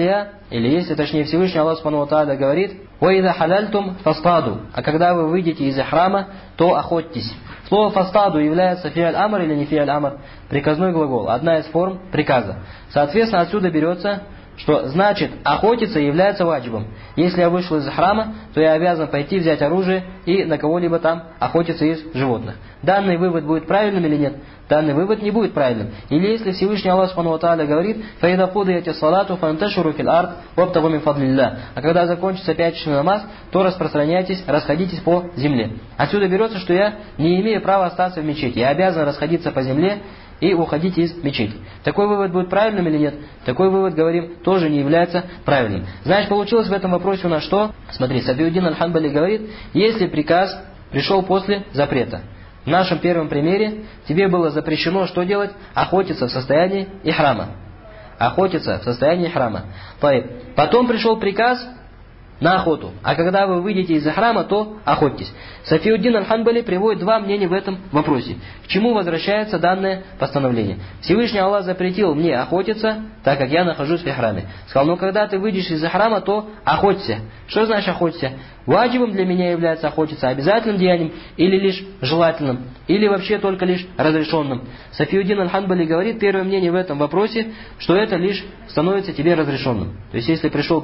если точнее Всевышний Аллах Субхану ва Тааля говорит: «Ваида халяльтум фастаду», а когда вы выйдете из ихрама, то охотьтесь. Слово фастаду является фиаль амр или не фиаль амр? Приказной глагол, одна из форм приказа. Соответственно, отсюда берется, что значит охотиться является ваджибом. Если я вышел из храма, то я обязан пойти взять оружие и на кого-либо там охотиться из животных. Данный вывод будет правильным или нет? Данный вывод не будет правильным. Или если Всевышний Аллах Субхану ва Тааля говорит: «Фаида кудияти салату фанташуру фил ард вабтагу мин фадлилля», а когда закончится пятничный намаз, то распространяйтесь, расходитесь по земле. Отсюда берется, что я не имею права остаться в мечети. Я обязан расходиться по земле и уходить из мечети. Такой вывод будет правильным или нет? Такой вывод, говорим, тоже не является правильным. Значит, получилось в этом вопросе у нас что? Смотри, Сафиуддин аль-Ханбали говорит: если приказ пришел после запрета. В нашем первом примере тебе было запрещено что делать? Охотиться в состоянии ихрама. Охотиться в состоянии ихрама. Потом пришел приказ на охоту. А когда вы выйдете из храма, то охотьтесь. Сафиуддин аль-Ханбали приводит два мнения в этом вопросе. К чему возвращается данное постановление? Всевышний Аллах запретил мне охотиться, так как я нахожусь в храме. Сказал: но когда ты выйдешь из храма, то охоться. Что значит охоться? Ваджибом для меня является охотиться обязательным деянием, или лишь желательным, или вообще только лишь разрешенным. Сафиуддин аль-Ханбали говорит, первое мнение в этом вопросе, что это лишь становится тебе разрешенным. То есть, если пришел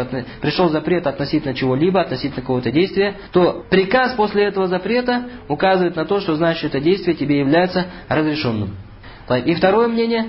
запрет относительно чего-либо, относительно какого-то действия, то приказ после этого запрета указывает на то, что значит это действие тебе является разрешенным. И второе мнение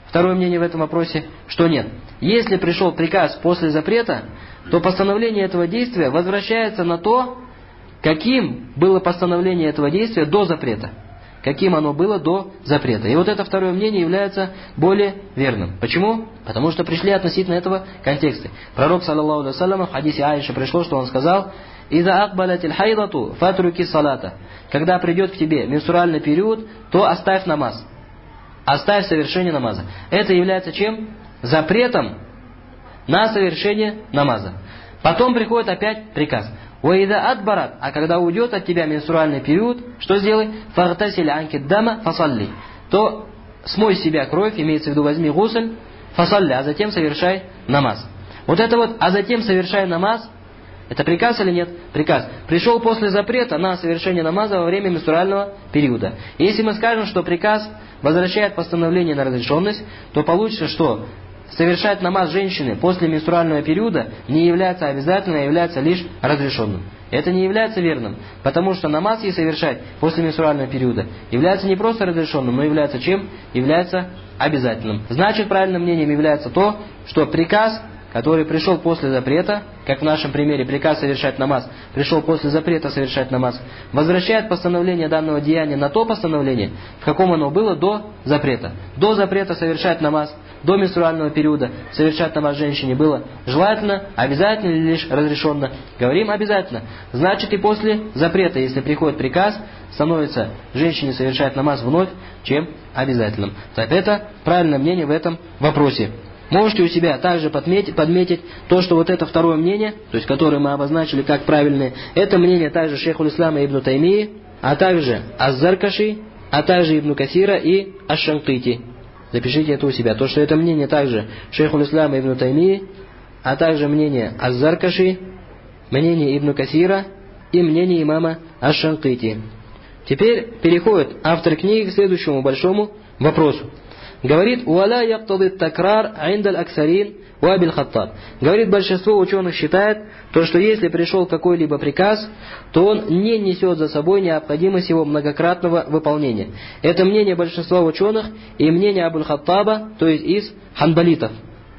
в этом вопросе, что нет. Если пришел приказ после запрета, то постановление этого действия возвращается на то, каким было постановление этого действия до запрета. каким оно было до запрета. И вот это второе мнение является более верным. Почему? Потому что пришли относительно этого контексты. Пророк, саллаллаху алейхи ва саллям, в хадисе Аиши пришло, что он сказал: «Иза акбалатиль хайдату фатруки салата». Когда придет к тебе менструальный период, то оставь намаз. Оставь совершение намаза. Это является чем? Запретом на совершение намаза. Потом приходит опять приказ. «Уаида адбарат», а когда уйдет от тебя менструальный период, что сделай? «Фагтасиль анки дама фасалли», то смой с себя кровь, имеется в виду возьми гусль, фасалли, а затем совершай намаз. Вот это вот, а затем совершай намаз, это приказ или нет? Приказ. Пришел после запрета на совершение намаза во время менструального периода. И если мы скажем, что приказ возвращает постановление на разрешенность, то получится, что совершать намаз женщины после менструального периода не является обязательным, а является лишь разрешенным. Это не является верным, потому что намаз ей совершать после менструального периода является не просто разрешенным, но является чем? Является обязательным. Значит, правильным мнением является то, что приказ, который пришел после запрета, как в нашем примере приказ совершать намаз, пришел после запрета совершать намаз, возвращает постановление данного деяния на то постановление, в каком оно было до запрета. До запрета совершать намаз, до менструального периода совершать намаз женщине было желательно, обязательно или лишь разрешенно? Говорим обязательно. Значит, и после запрета, если приходит приказ, становится женщине совершать намаз вновь, чем обязательным. Так это правильное мнение в этом вопросе. Можете у себя также подметить то, что вот это второе мнение, то есть которое мы обозначили как правильное, это мнение также шейху ислама ибн Таймии, а также Аз-Заркаши, а также Ибн Касира и Аш-Шанкити. Запишите это у себя. То, что это мнение также шейху ислама ибн Таймии, а также мнение Аз-Заркаши, мнение Ибн Касира и мнение имама Аш-Шанкити. Теперь переходит автор книги к следующему большому вопросу. Говорит, «Уаля яктады такрар айндаль аксарин уабиль хаттаб». Говорит, большинство ученых считает, то, что если пришел какой-либо приказ, то он не несет за собой необходимость его многократного выполнения. Это мнение большинства ученых и мнение Абуль-Хаттаба, то есть из ханбалитов.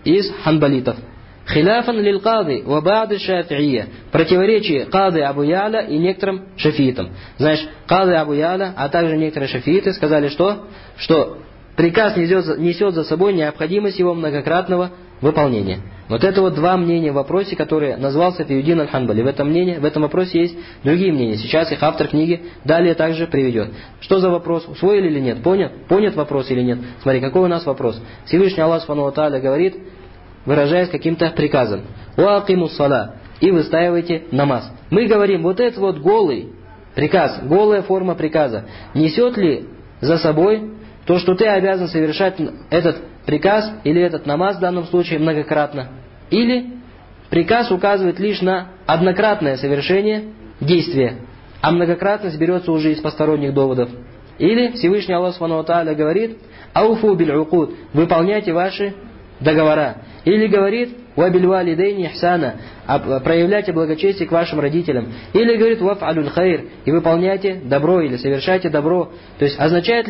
Хиляфан лил кады ва ба'д шафи'ия. Противоречие кады Абу Я'ля и некоторым шафиитам. Знаешь, кады Абу Я'ля, а также некоторые шафииты сказали, что приказ несет за собой необходимость его многократного выполнения. Вот это вот два мнения в вопросе, которые назвал Сафиуддин аль-Ханбали. В этом вопросе есть другие мнения. Сейчас их автор книги далее также приведет. Что за вопрос? Усвоили или нет? Понят вопрос или нет? Смотри, какой у нас вопрос. Всевышний Аллах Субхану ва Тааля говорит, выражаясь каким-то приказом: «Уакимус сала», и выстаивайте намаз. Мы говорим, вот этот вот голый приказ, голая форма приказа, несет ли за собой то, что ты обязан совершать этот приказ или этот намаз в данном случае многократно? Или приказ указывает лишь на однократное совершение действия, а многократность берется уже из посторонних доводов? Или Всевышний Аллах Субхану ва Тааля говорит: «Ауфу биль укуд», выполняйте ваши договора. Или говорит: «Вабиль валидейни ихсана», проявляйте благочестие к вашим родителям. Или говорит: «Ваф'алюль хайр», и выполняйте добро или совершайте добро. То есть означает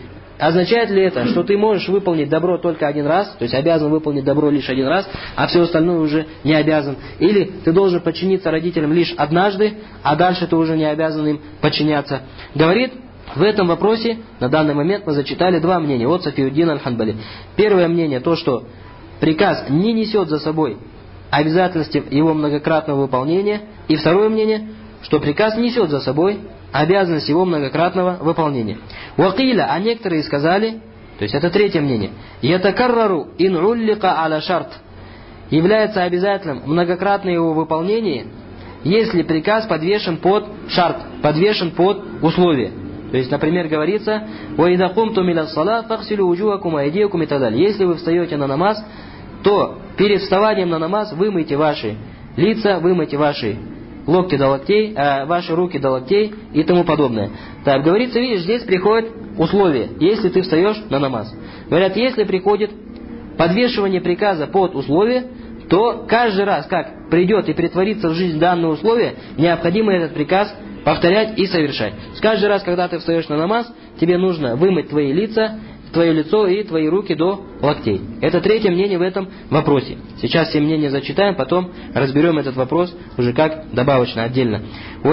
ли это, что ты можешь выполнить добро только один раз, то есть обязан выполнить добро лишь один раз, а все остальное уже не обязан? Или ты должен подчиниться родителям лишь однажды, а дальше ты уже не обязан им подчиняться? Говорит, в этом вопросе на данный момент мы зачитали два мнения от Сафиуддина аль-Ханбали. Первое мнение, то, что приказ не несет за собой обязательности его многократного выполнения. И второе мнение, что приказ несет за собой обязанность его многократного выполнения. Вакиля, а некоторые сказали, то есть это третье мнение, ятакаррару ин уллика аля шарт, является обязательным многократное его выполнение, если приказ подвешен под шарт, подвешен под условие. То есть, например, говорится: «Ваида кумтум иля ссала фахсилю уджуакум айдиякум» и так далее. Если вы встаете на намаз, то перед вставанием на намаз вымойте ваши лица, вымойте ваши локти до локтей, ваши руки до локтей и тому подобное. Так, говорится, видишь, здесь приходит условие, если ты встаешь на намаз. Говорят, если приходит подвешивание приказа под условие, то каждый раз, как придет и претворится в жизнь данное условие, необходимо этот приказ повторять и совершать. Каждый раз, когда ты встаешь на намаз, тебе нужно вымыть твои лица, твое лицо и твои руки до локтей. Это третье мнение в этом вопросе. Сейчас все мнения зачитаем, потом разберем этот вопрос уже как добавочно, отдельно.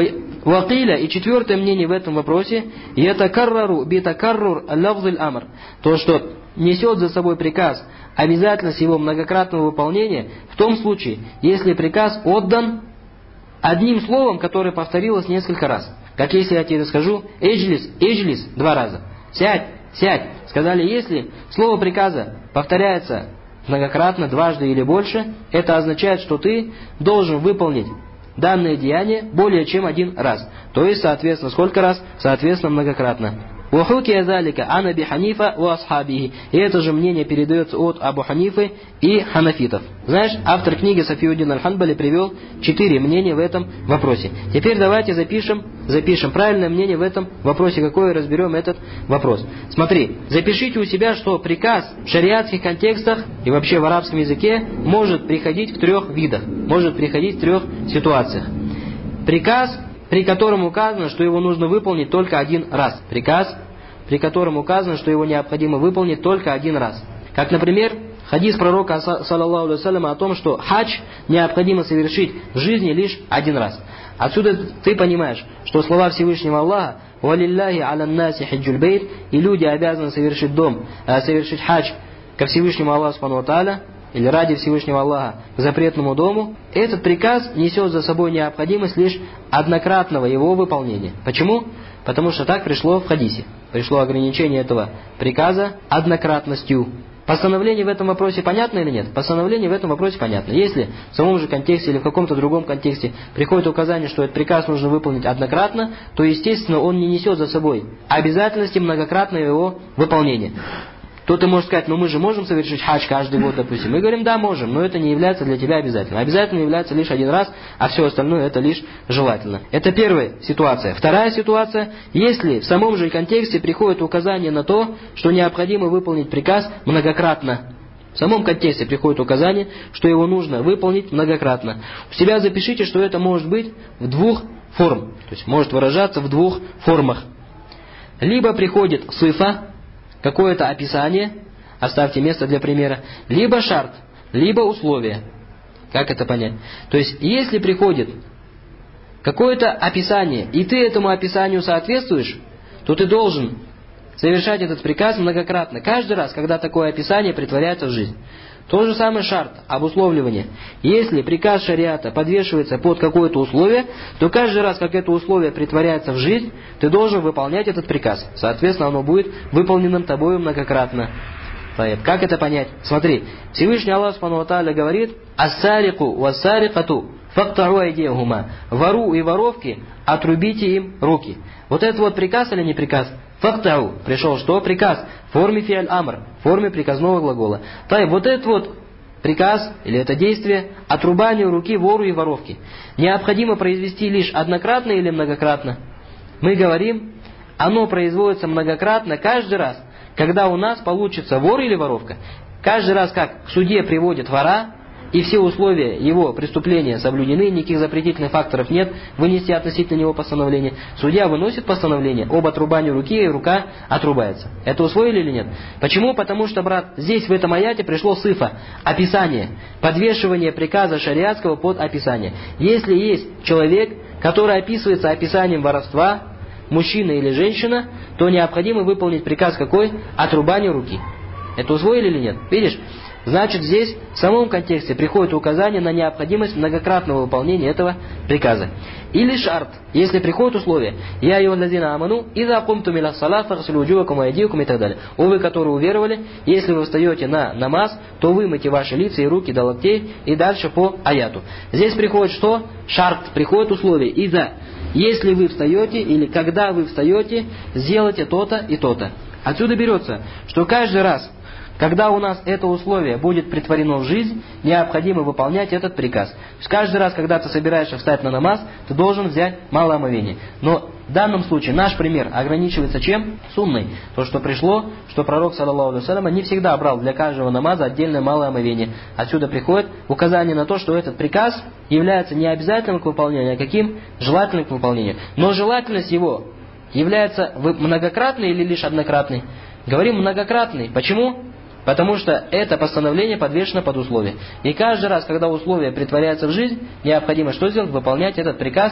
Вакиля, и четвертое мнение в этом вопросе, ятакаррару битакаррур лафзиль амр, то, что несет за собой приказ обязательность его многократного выполнения в том случае, если приказ отдан одним словом, которое повторилось несколько раз. Как если я тебе скажу «эджлис», «эджлис» 2 раза, «сядь», «сядь». Сказали, если слово приказа повторяется многократно, дважды или больше, это означает, что ты должен выполнить данное деяние более чем 1 раз. То есть, соответственно, сколько раз? Соответственно, многократно. وحكي ذلك عن أبي حنيفة وأصحابه. И это же мнение передается от Абу Ханифы и ханафитов. Знаешь, автор книги Сафиуддин аль-Ханбали привел 4 мнения в этом вопросе. Теперь давайте запишем правильное мнение в этом вопросе, какое разберем этот вопрос. Смотри, запишите у себя, что приказ в шариатских контекстах и вообще в арабском языке может приходить в 3 видах, может приходить в 3 ситуациях. Приказ, при котором указано, что его нужно выполнить только 1 раз. Приказ, при котором указано, что его необходимо выполнить только 1 раз. Как, например, хадис пророка, саллаллаху алейхи ва саллям, о том, что хадж необходимо совершить в жизни лишь 1 раз. Отсюда ты понимаешь, что слова Всевышнего Аллаха «Валилляхи алян наси хиджуль бейт» и люди обязаны совершить хадж ко Всевышнему Аллаху субхану ва тааля, или ради Всевышнего Аллаха к запретному дому, этот приказ несет за собой необходимость лишь однократного его выполнения. Почему? Потому что так пришло в хадисе. Пришло ограничение этого приказа однократностью. Постановление в этом вопросе понятно или нет? Постановление в этом вопросе понятно. Если в самом же контексте или в каком-то другом контексте приходит указание, что этот приказ нужно выполнить однократно, то, естественно, он не несет за собой обязательности многократного его выполнения. Кто-то может сказать, мы же можем совершить хадж каждый год, допустим. Мы говорим, да, можем, но это не является для тебя обязательным. Обязательно является лишь 1 раз, а все остальное это лишь желательно. Это первая ситуация. Вторая ситуация, если в самом же контексте приходит указание на то, что необходимо выполнить приказ многократно. В самом контексте приходит указание, что его нужно выполнить многократно. У себя запишите, что это может быть в 2 формах. То есть может выражаться в 2 формах. Либо приходит сифа, какое-то описание, оставьте место для примера, либо шарт, либо условие. Как это понять? То есть, если приходит какое-то описание, и ты этому описанию соответствуешь, то ты должен совершать этот приказ многократно, каждый раз, когда такое описание претворяется в жизнь. То же самое шарт, обусловливание. Если приказ шариата подвешивается под какое-то условие, то каждый раз, как это условие претворяется в жизнь, ты должен выполнять этот приказ. Соответственно, оно будет выполненным тобою многократно. Как это понять? Смотри, Всевышний Аллах субхану ва тааля говорит: «Ас-сарику вас-сарикату фактару айдиахума». Вору и воровки, отрубите им руки. Вот это вот приказ или не приказ? Фактау. Пришел что? Приказ. В форме фиаль амр. В форме приказного глагола. Вот этот вот приказ, или это действие, отрубанию руки вору и воровке, необходимо произвести лишь однократно или многократно? Мы говорим, оно производится многократно каждый раз, когда у нас получится вор или воровка. Каждый раз, как к суде приводят вора, и все условия его преступления соблюдены, никаких запретительных факторов нет, вынести относительно него постановление. Судья выносит постановление об отрубании руки, и рука отрубается. Это усвоили или нет? Почему? Потому что, брат, здесь в этом аяте пришло сифа, описание, подвешивание приказа шариатского под описание. Если есть человек, который описывается описанием воровства, мужчина или женщина, то необходимо выполнить приказ какой? Отрубание руки. Это усвоили или нет? Видишь? Значит, здесь в самом контексте приходит указание на необходимость многократного выполнения этого приказа. Или шарт, если приходит условие: «Я айюхаллазина аману, иза кумтум иля салат, фагсилу вуджухакум ва айдиякум» и так далее. О вы, которые уверовали, если вы встаете на намаз, то вымойте ваши лица и руки до локтей, и дальше по аяту. Здесь приходит что? Шарт, приходит условие: «Иза». Если вы встаете, или когда вы встаете, сделайте то-то и то-то. Отсюда берется, что каждый раз, когда у нас это условие будет претворено в жизнь, необходимо выполнять этот приказ. То есть каждый раз, когда ты собираешься встать на намаз, ты должен взять малое омовение. Но в данном случае наш пример ограничивается чем? Сунной. То, что пришло, что пророк, саллаллаху алейхи ва саллям, не всегда брал для каждого намаза отдельное малое омовение. Отсюда приходит указание на то, что этот приказ является не обязательным к выполнению, а каким? Желательным к выполнению. Но желательность его является многократной или лишь однократной? Говорим многократный. Почему? Потому что это постановление подвешено под условие. И каждый раз, когда условие претворяется в жизнь, необходимо что сделать? Выполнять этот приказ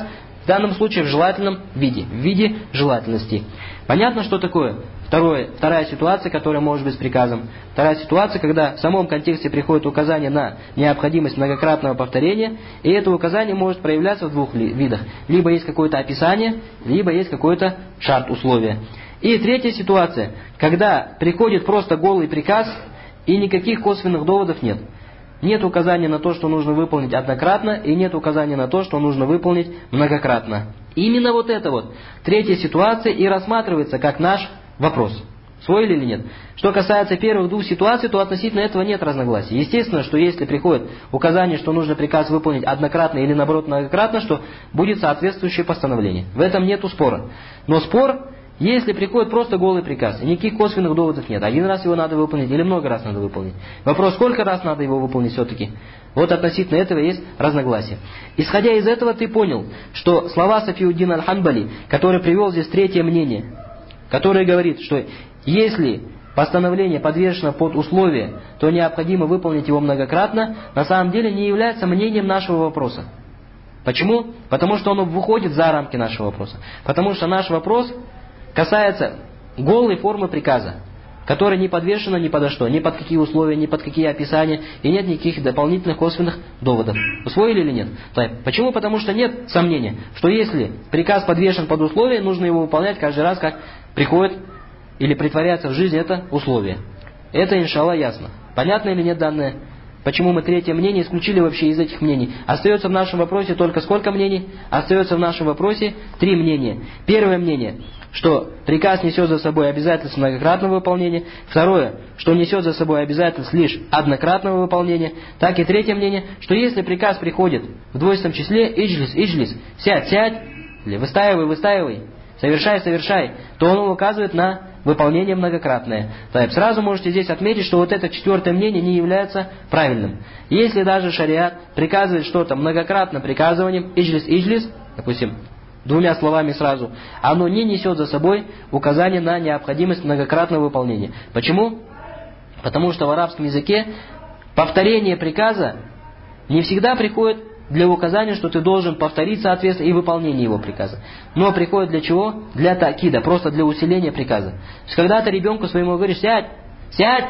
В данном случае в желательном виде, в виде желательности. Понятно, что такое? Вторая ситуация, которая может быть с приказом. Вторая ситуация, когда в самом контексте приходит указание на необходимость многократного повторения, и это указание может проявляться в двух видах. Либо есть какое-то описание, либо есть какой-то шарт, условие. И третья ситуация, когда приходит просто голый приказ, и никаких косвенных доводов нет. Нет указания на то, что нужно выполнить однократно, и нет указания на то, что нужно выполнить многократно. Именно вот эта вот третья ситуация и рассматривается как наш вопрос. Усвоили или нет? Что касается первых двух ситуаций, то относительно этого нет разногласий. Естественно, что если приходит указание, что нужно приказ выполнить однократно или наоборот многократно, что будет соответствующее постановление. В этом нету спора. Но спор, если приходит просто голый приказ, и никаких косвенных доводов нет. Один раз его надо выполнить или много раз надо выполнить. Вопрос, сколько раз надо его выполнить все-таки? Вот относительно этого есть разногласие. Исходя из этого ты понял, что слова Сафиуддина Аль-Ханбали, который привел здесь третье мнение, который говорит, что если постановление подвешено под условие, то необходимо выполнить его многократно, на самом деле не является мнением нашего вопроса. Почему? Потому что оно выходит за рамки нашего вопроса. Потому что наш вопрос касается голой формы приказа, которая не подвешена ни подо что, ни под какие условия, ни под какие описания, и нет никаких дополнительных косвенных доводов. Усвоили или нет? Почему? Потому что нет сомнения, что если приказ подвешен под условие, нужно его выполнять каждый раз, как приходит или притворяется в жизнь это условие. Это, иншаллах, ясно. Понятно или нет данное? Почему мы третье мнение исключили вообще из этих мнений? Остается в нашем вопросе только сколько мнений? Остается в нашем вопросе 3 мнения. Первое мнение, что приказ несет за собой обязательство многократного выполнения. Второе, что несет за собой обязательство лишь однократного выполнения. Так и третье мнение, что если приказ приходит в двойственном числе иджлис, сядь, или выстаивай, совершай, то он указывает на выполнение многократное. Сразу можете здесь отметить, что вот это четвертое мнение не является правильным. Если даже шариат приказывает что-то многократно приказыванием, иджлис, допустим, 2 словами сразу, оно не несет за собой указание на необходимость многократного выполнения. Почему? Потому что в арабском языке повторение приказа не всегда приходит для указания, что ты должен повторить соответственно и выполнение его приказа. Но приходит для чего? Для такида, просто для усиления приказа. То есть, когда ты ребенку своему говоришь: сядь,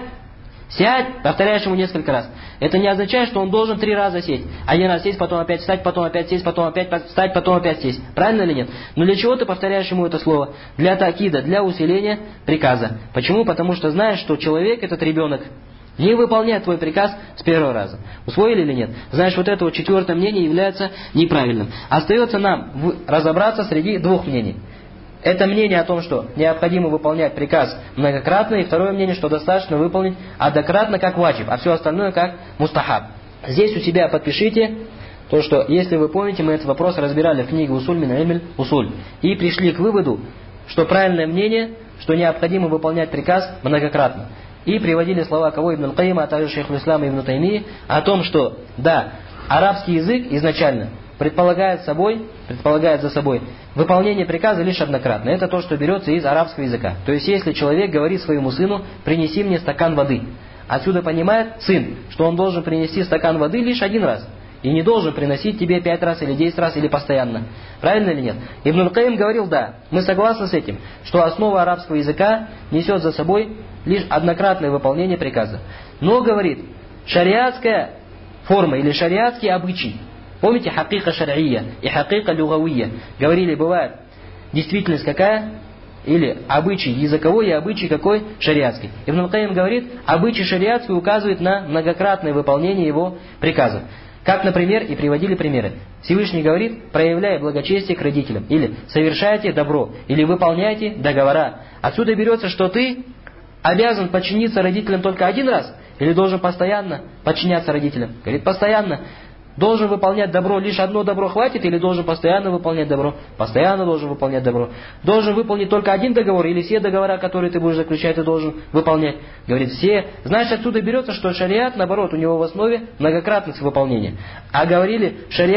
повторяешь ему несколько раз. Это не означает, что он должен 3 раза сесть. Один раз сесть, потом опять встать, потом опять сесть, потом опять встать, потом опять сесть. Правильно или нет? Но для чего ты повторяешь ему это слово? Для такида, для усиления приказа. Почему? Потому что знаешь, что человек, этот ребенок, не выполняет твой приказ с первого раза. Усвоили или нет? Знаешь, вот это вот четвертое мнение является неправильным. Остается нам разобраться среди 2 мнений. Это мнение о том, что необходимо выполнять приказ многократно, и второе мнение, что достаточно выполнить однократно как ваджиб, а все остальное как мустахаб. Здесь у себя подпишите то, что, если вы помните, мы этот вопрос разбирали в книге «Усуль мин иль усуль» и пришли к выводу, что правильное мнение, что необходимо выполнять приказ многократно. И приводили слова кого? Ибн Аль-Каима, а также шейху Ислама Ибн Таймии, о том, что, да, арабский язык изначально предполагает за собой выполнение приказа лишь однократно. Это то, что берется из арабского языка. То есть, если человек говорит своему сыну: принеси мне стакан воды. Отсюда понимает сын, что он должен принести стакан воды лишь 1 раз. И не должен приносить тебе 5 раз или 10 раз или постоянно. Правильно или нет? Ибн Аль-Каим говорил: да, мы согласны с этим, что основа арабского языка несет за собой лишь однократное выполнение приказа. Но, говорит, шариатская форма или шариатский обычай. Помните, хакика шар'ия и хакика люгавия. Говорили, бывает действительность какая? Или обычай языковой и обычай какой? Шариатский. Ибн Аль-Каим говорит, обычай шариатский указывает на многократное выполнение его приказа. Как, например, и приводили примеры. Всевышний говорит: проявляя благочестие к родителям, или совершайте добро, или выполняйте договора. Отсюда берется, что ты обязан подчиниться родителям только 1 раз, или должен постоянно подчиняться родителям. Говорит, постоянно. Должен выполнять добро, лишь одно добро хватит, или должен постоянно выполнять добро? Постоянно должен выполнять добро. Должен выполнить только 1 договор, или все договора, которые ты будешь заключать, ты должен выполнять? Говорит, все. Значит, отсюда берется, что шариат, наоборот, у него в основе многократность выполнения. А говорили,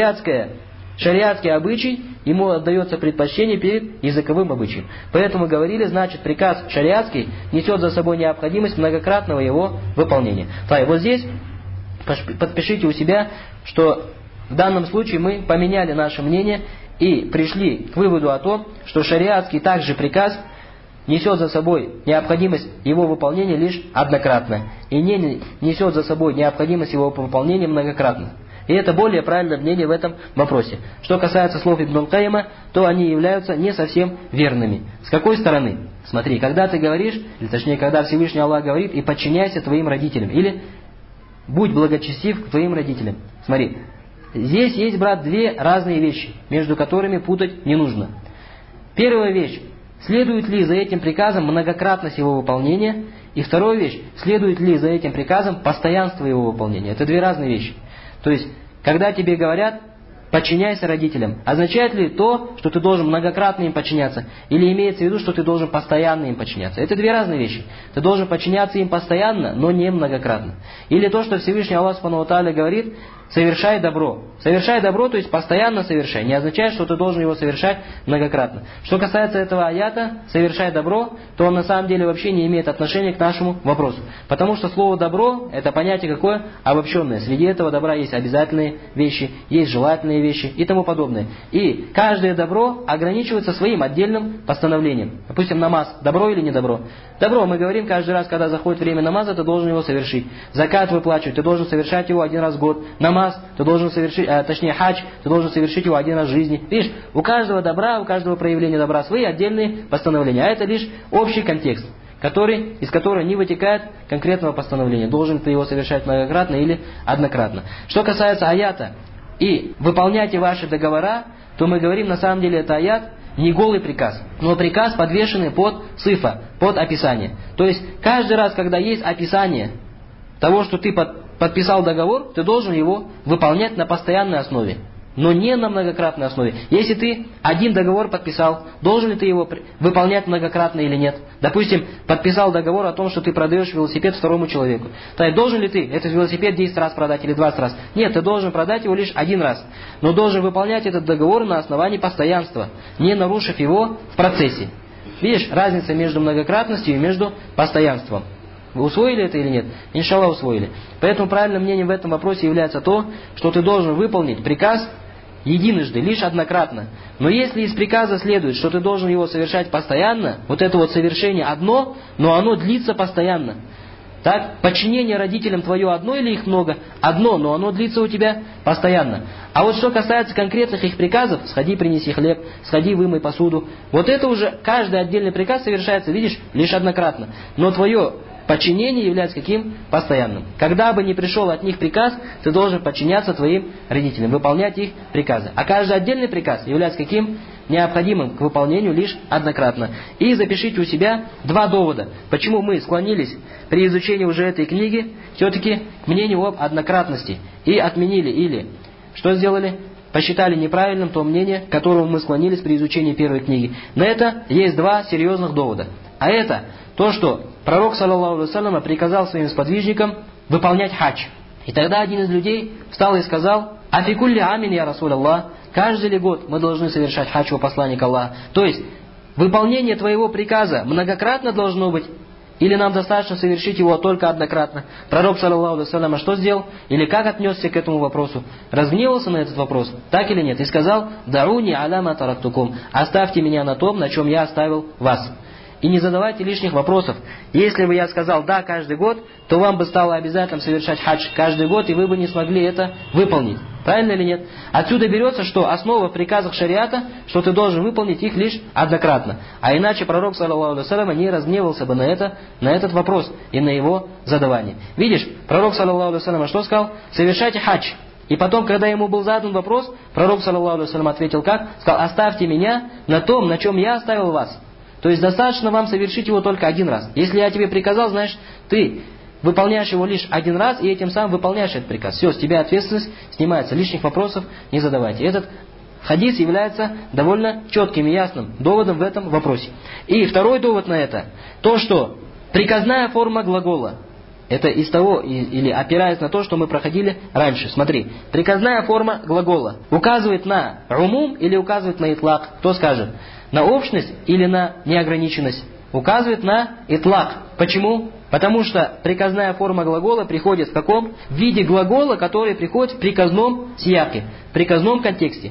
шариатский обычай, ему отдается предпочтение перед языковым обычаем. Поэтому говорили, значит, приказ шариатский несет за собой необходимость многократного его выполнения. Вот здесь подпишите у себя, что в данном случае мы поменяли наше мнение и пришли к выводу о том, что шариатский также приказ несет за собой необходимость его выполнения лишь однократно, и не несет за собой необходимость его выполнения многократно. И это более правильное мнение в этом вопросе. Что касается слов Ибн аль-Кайима, то они являются не совсем верными. С какой стороны? Смотри, когда ты говоришь, или точнее, когда Всевышний Аллах говорит, и подчиняйся твоим родителям, или будь благочестив к твоим родителям. Смотри, здесь есть, брат, две разные вещи, между которыми путать не нужно. Первая вещь, следует ли за этим приказом многократность его выполнения, и вторая вещь, следует ли за этим приказом постоянство его выполнения. Это две разные вещи. То есть, когда тебе говорят, подчиняйся родителям, означает ли то, что ты должен многократно им подчиняться, или имеется в виду, что ты должен постоянно им подчиняться? Это две разные вещи. Ты должен подчиняться им постоянно, но не многократно. Или то, что Всевышний Аллах Субхану ва Тааля говорит, совершай добро. Совершай добро, то есть постоянно совершай, не означает, что ты должен его совершать многократно. Что касается этого аята, совершай добро, то он на самом деле вообще не имеет отношения к нашему вопросу. Потому что слово добро, это понятие какое? Обобщенное. Среди этого добра есть обязательные вещи, есть желательные вещи и тому подобное. И каждое добро ограничивается своим отдельным постановлением. Допустим, намаз. Добро или не добро? Добро, мы говорим каждый раз, когда заходит время намаза, ты должен его совершить. Закат выплачивать, ты должен совершать его один раз в год. Намаз, ты должен совершить, точнее хадж, ты должен совершить его один раз в жизни. Видишь, у каждого добра, у каждого проявления добра свои отдельные постановления. А это лишь общий контекст, из которого не вытекает конкретного постановления. Должен ты его совершать многократно или однократно. Что касается аята и выполняйте ваши договора, то мы говорим, на самом деле это аят не голый приказ, но приказ, подвешенный под сифа, под описание. То есть каждый раз, когда есть описание того, что ты подписал договор, ты должен его выполнять на постоянной основе, но не на многократной основе. Если ты один договор подписал, должен ли ты его выполнять многократно или нет? Допустим, подписал договор о том, что ты продаешь велосипед второму человеку. То есть должен ли ты этот велосипед 10 раз продать или 20 раз? Нет, ты должен продать его лишь один раз. Но должен выполнять этот договор на основании постоянства, не нарушив его в процессе. Видишь, разница между многократностью и между постоянством. Вы усвоили это или нет? Иншаллах усвоили. Поэтому правильным мнением в этом вопросе является то, что ты должен выполнить приказ единожды, лишь однократно. Но если из приказа следует, что ты должен его совершать постоянно, вот это вот совершение одно, но оно длится постоянно. Так, подчинение родителям твое одно или их много? Одно, но оно длится у тебя постоянно. А вот что касается конкретных их приказов, сходи принеси хлеб, сходи вымой посуду, вот это уже каждый отдельный приказ совершается, видишь, лишь однократно. Но твое подчинение является каким? Постоянным. Когда бы ни пришел от них приказ, ты должен подчиняться твоим родителям, выполнять их приказы. А каждый отдельный приказ является каким? Необходимым к выполнению лишь однократно. И запишите у себя два довода, почему мы склонились при изучении уже этой книги все-таки к мнению об однократности и отменили или что сделали? Посчитали неправильным то мнение, к которому мы склонились при изучении первой книги. На это есть два серьезных довода. А это то, что пророк, саллаллаху алейхи ва саллям, приказал своим сподвижникам выполнять хадж. И тогда один из людей встал и сказал: «Афикулли амин, я Расуль Аллах, каждый ли год мы должны совершать хадж у посланника Аллаха?» То есть, выполнение твоего приказа многократно должно быть, или нам достаточно совершить его только однократно? Пророк, саллаллаху алейхи ва саллям, что сделал? Или как отнесся к этому вопросу? Разгневался на этот вопрос? Так или нет? И сказал: «Даруни аляма тарактукум, оставьте меня на том, на чем я оставил вас». И не задавайте лишних вопросов. Если бы я сказал «да» каждый год, то вам бы стало обязательным совершать хадж каждый год, и вы бы не смогли это выполнить. Правильно или нет? Отсюда берется, что основа в приказах шариата, что ты должен выполнить их лишь однократно. А иначе пророк, саллаллаху алейхи ва саллям, не разгневался бы на этот вопрос и на его задавание. Видишь, пророк, саллаллаху алейхи ва саллям, что сказал? Совершайте хадж. И потом, когда ему был задан вопрос, пророк, саллаллаху алейхи ва саллям, ответил как? Сказал: «Оставьте меня на том, на чем я оставил вас». То есть достаточно вам совершить его только один раз. Если я тебе приказал, знаешь, ты выполняешь его лишь один раз, и этим самым выполняешь этот приказ. Все, с тебя ответственность снимается, лишних вопросов не задавайте. Этот хадис является довольно четким и ясным доводом в этом вопросе. И второй довод на это, то, что приказная форма глагола, это из того, или опираясь на то, что мы проходили раньше. Смотри, приказная форма глагола указывает на умум или указывает на итлак? Кто скажет? На общность или на неограниченность? Указывает на итлак. Почему? Потому что приказная форма глагола приходит в каком? В виде глагола, который приходит в приказном сияке, в приказном контексте.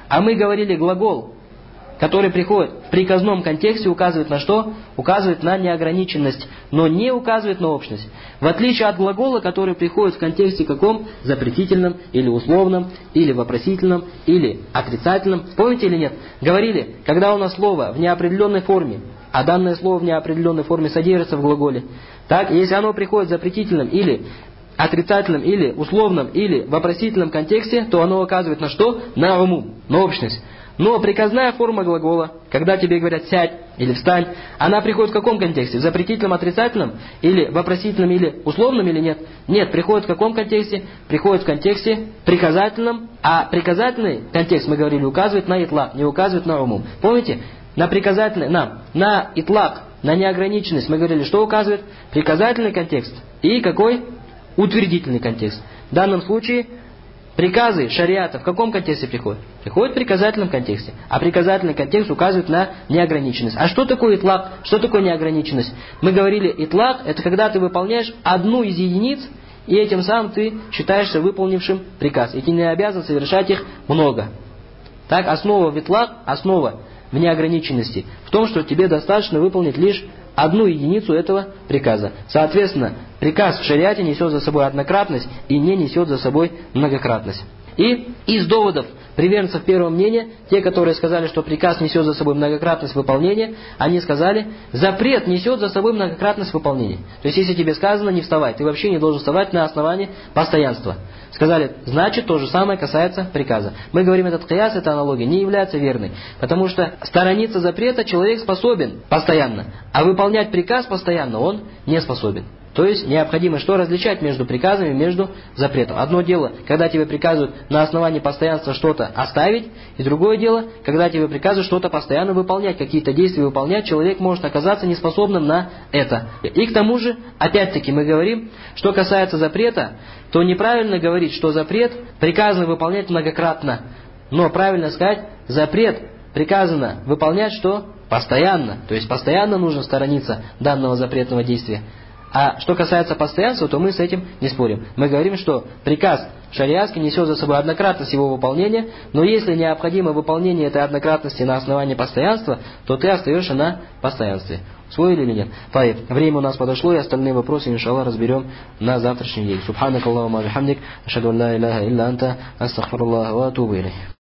А мы говорили, глагол, который приходит в приказном контексте, указывает на что? Указывает на неограниченность, но не указывает на общность. В отличие от глагола, который приходит в контексте каком? Запретительном, или условном, или вопросительном, или отрицательном. Помните или нет? Говорили, когда у нас слово в неопределенной форме, а данное слово в неопределенной форме содержится в глаголе, так, если оно приходит в запретительном или отрицательном, или условном, или вопросительном контексте, то оно указывает на что? На умум, на общность. Но приказная форма глагола, когда тебе говорят «сядь» или «встань», она приходит в каком контексте? В запретительном, отрицательном, или вопросительном, или условном, или нет? Нет, приходит в каком контексте? Приходит в контексте приказательном, а приказательный контекст, мы говорили, указывает на итлак, не указывает на умум. Помните? На приказательный, на итлак, на неограниченность мы говорили, что указывает? Приказательный контекст и какой? Утвердительный контекст. В данном случае приказы шариата в каком контексте приходят? Приходят в приказательном контексте. А приказательный контекст указывает на неограниченность. А что такое итлак? Что такое неограниченность? Мы говорили, итлак это когда ты выполняешь одну из единиц, и этим самым ты считаешься выполнившим приказ. И ты не обязан совершать их много. Так, основа в итлак, основа в неограниченности в том, что тебе достаточно выполнить лишь одну единицу этого приказа. Соответственно, приказ в шариате несет за собой однократность и не несет за собой многократность. И из доводов приверженцев первого мнения, те, которые сказали, что приказ несет за собой многократность выполнения, они сказали, запрет несет за собой многократность выполнения. То есть, если тебе сказано не вставай, ты вообще не должен вставать на основании постоянства. Сказали, значит, то же самое касается приказа. Мы говорим, этот кияс, эта аналогия не является верной, потому что сторониться запрета человек способен постоянно, а выполнять приказ постоянно он не способен. То есть необходимо что различать между приказами и между запретом. Одно дело, когда тебе приказывают на основании постоянства что-то оставить, и другое дело, когда тебе приказывают что-то постоянно выполнять, какие-то действия выполнять, человек может оказаться неспособным на это. И к тому же, опять-таки мы говорим, что касается запрета, то неправильно говорить, что запрет приказано выполнять многократно. Но правильно сказать, запрет приказано выполнять что? Постоянно. То есть постоянно нужно сторониться данного запретного действия. А что касается постоянства, то мы с этим не спорим. Мы говорим, что приказ шариатский несет за собой однократность его выполнения, но если необходимо выполнение этой однократности на основании постоянства, то ты остаешься на постоянстве. Усвоили или нет? Время у нас подошло, и остальные вопросы, иншаллах, разберем на завтрашний день. Субханакаллахумма ва бихамдик, ашхаду ан ла иляха илля анта, астагфируллаха ва атубу илейх.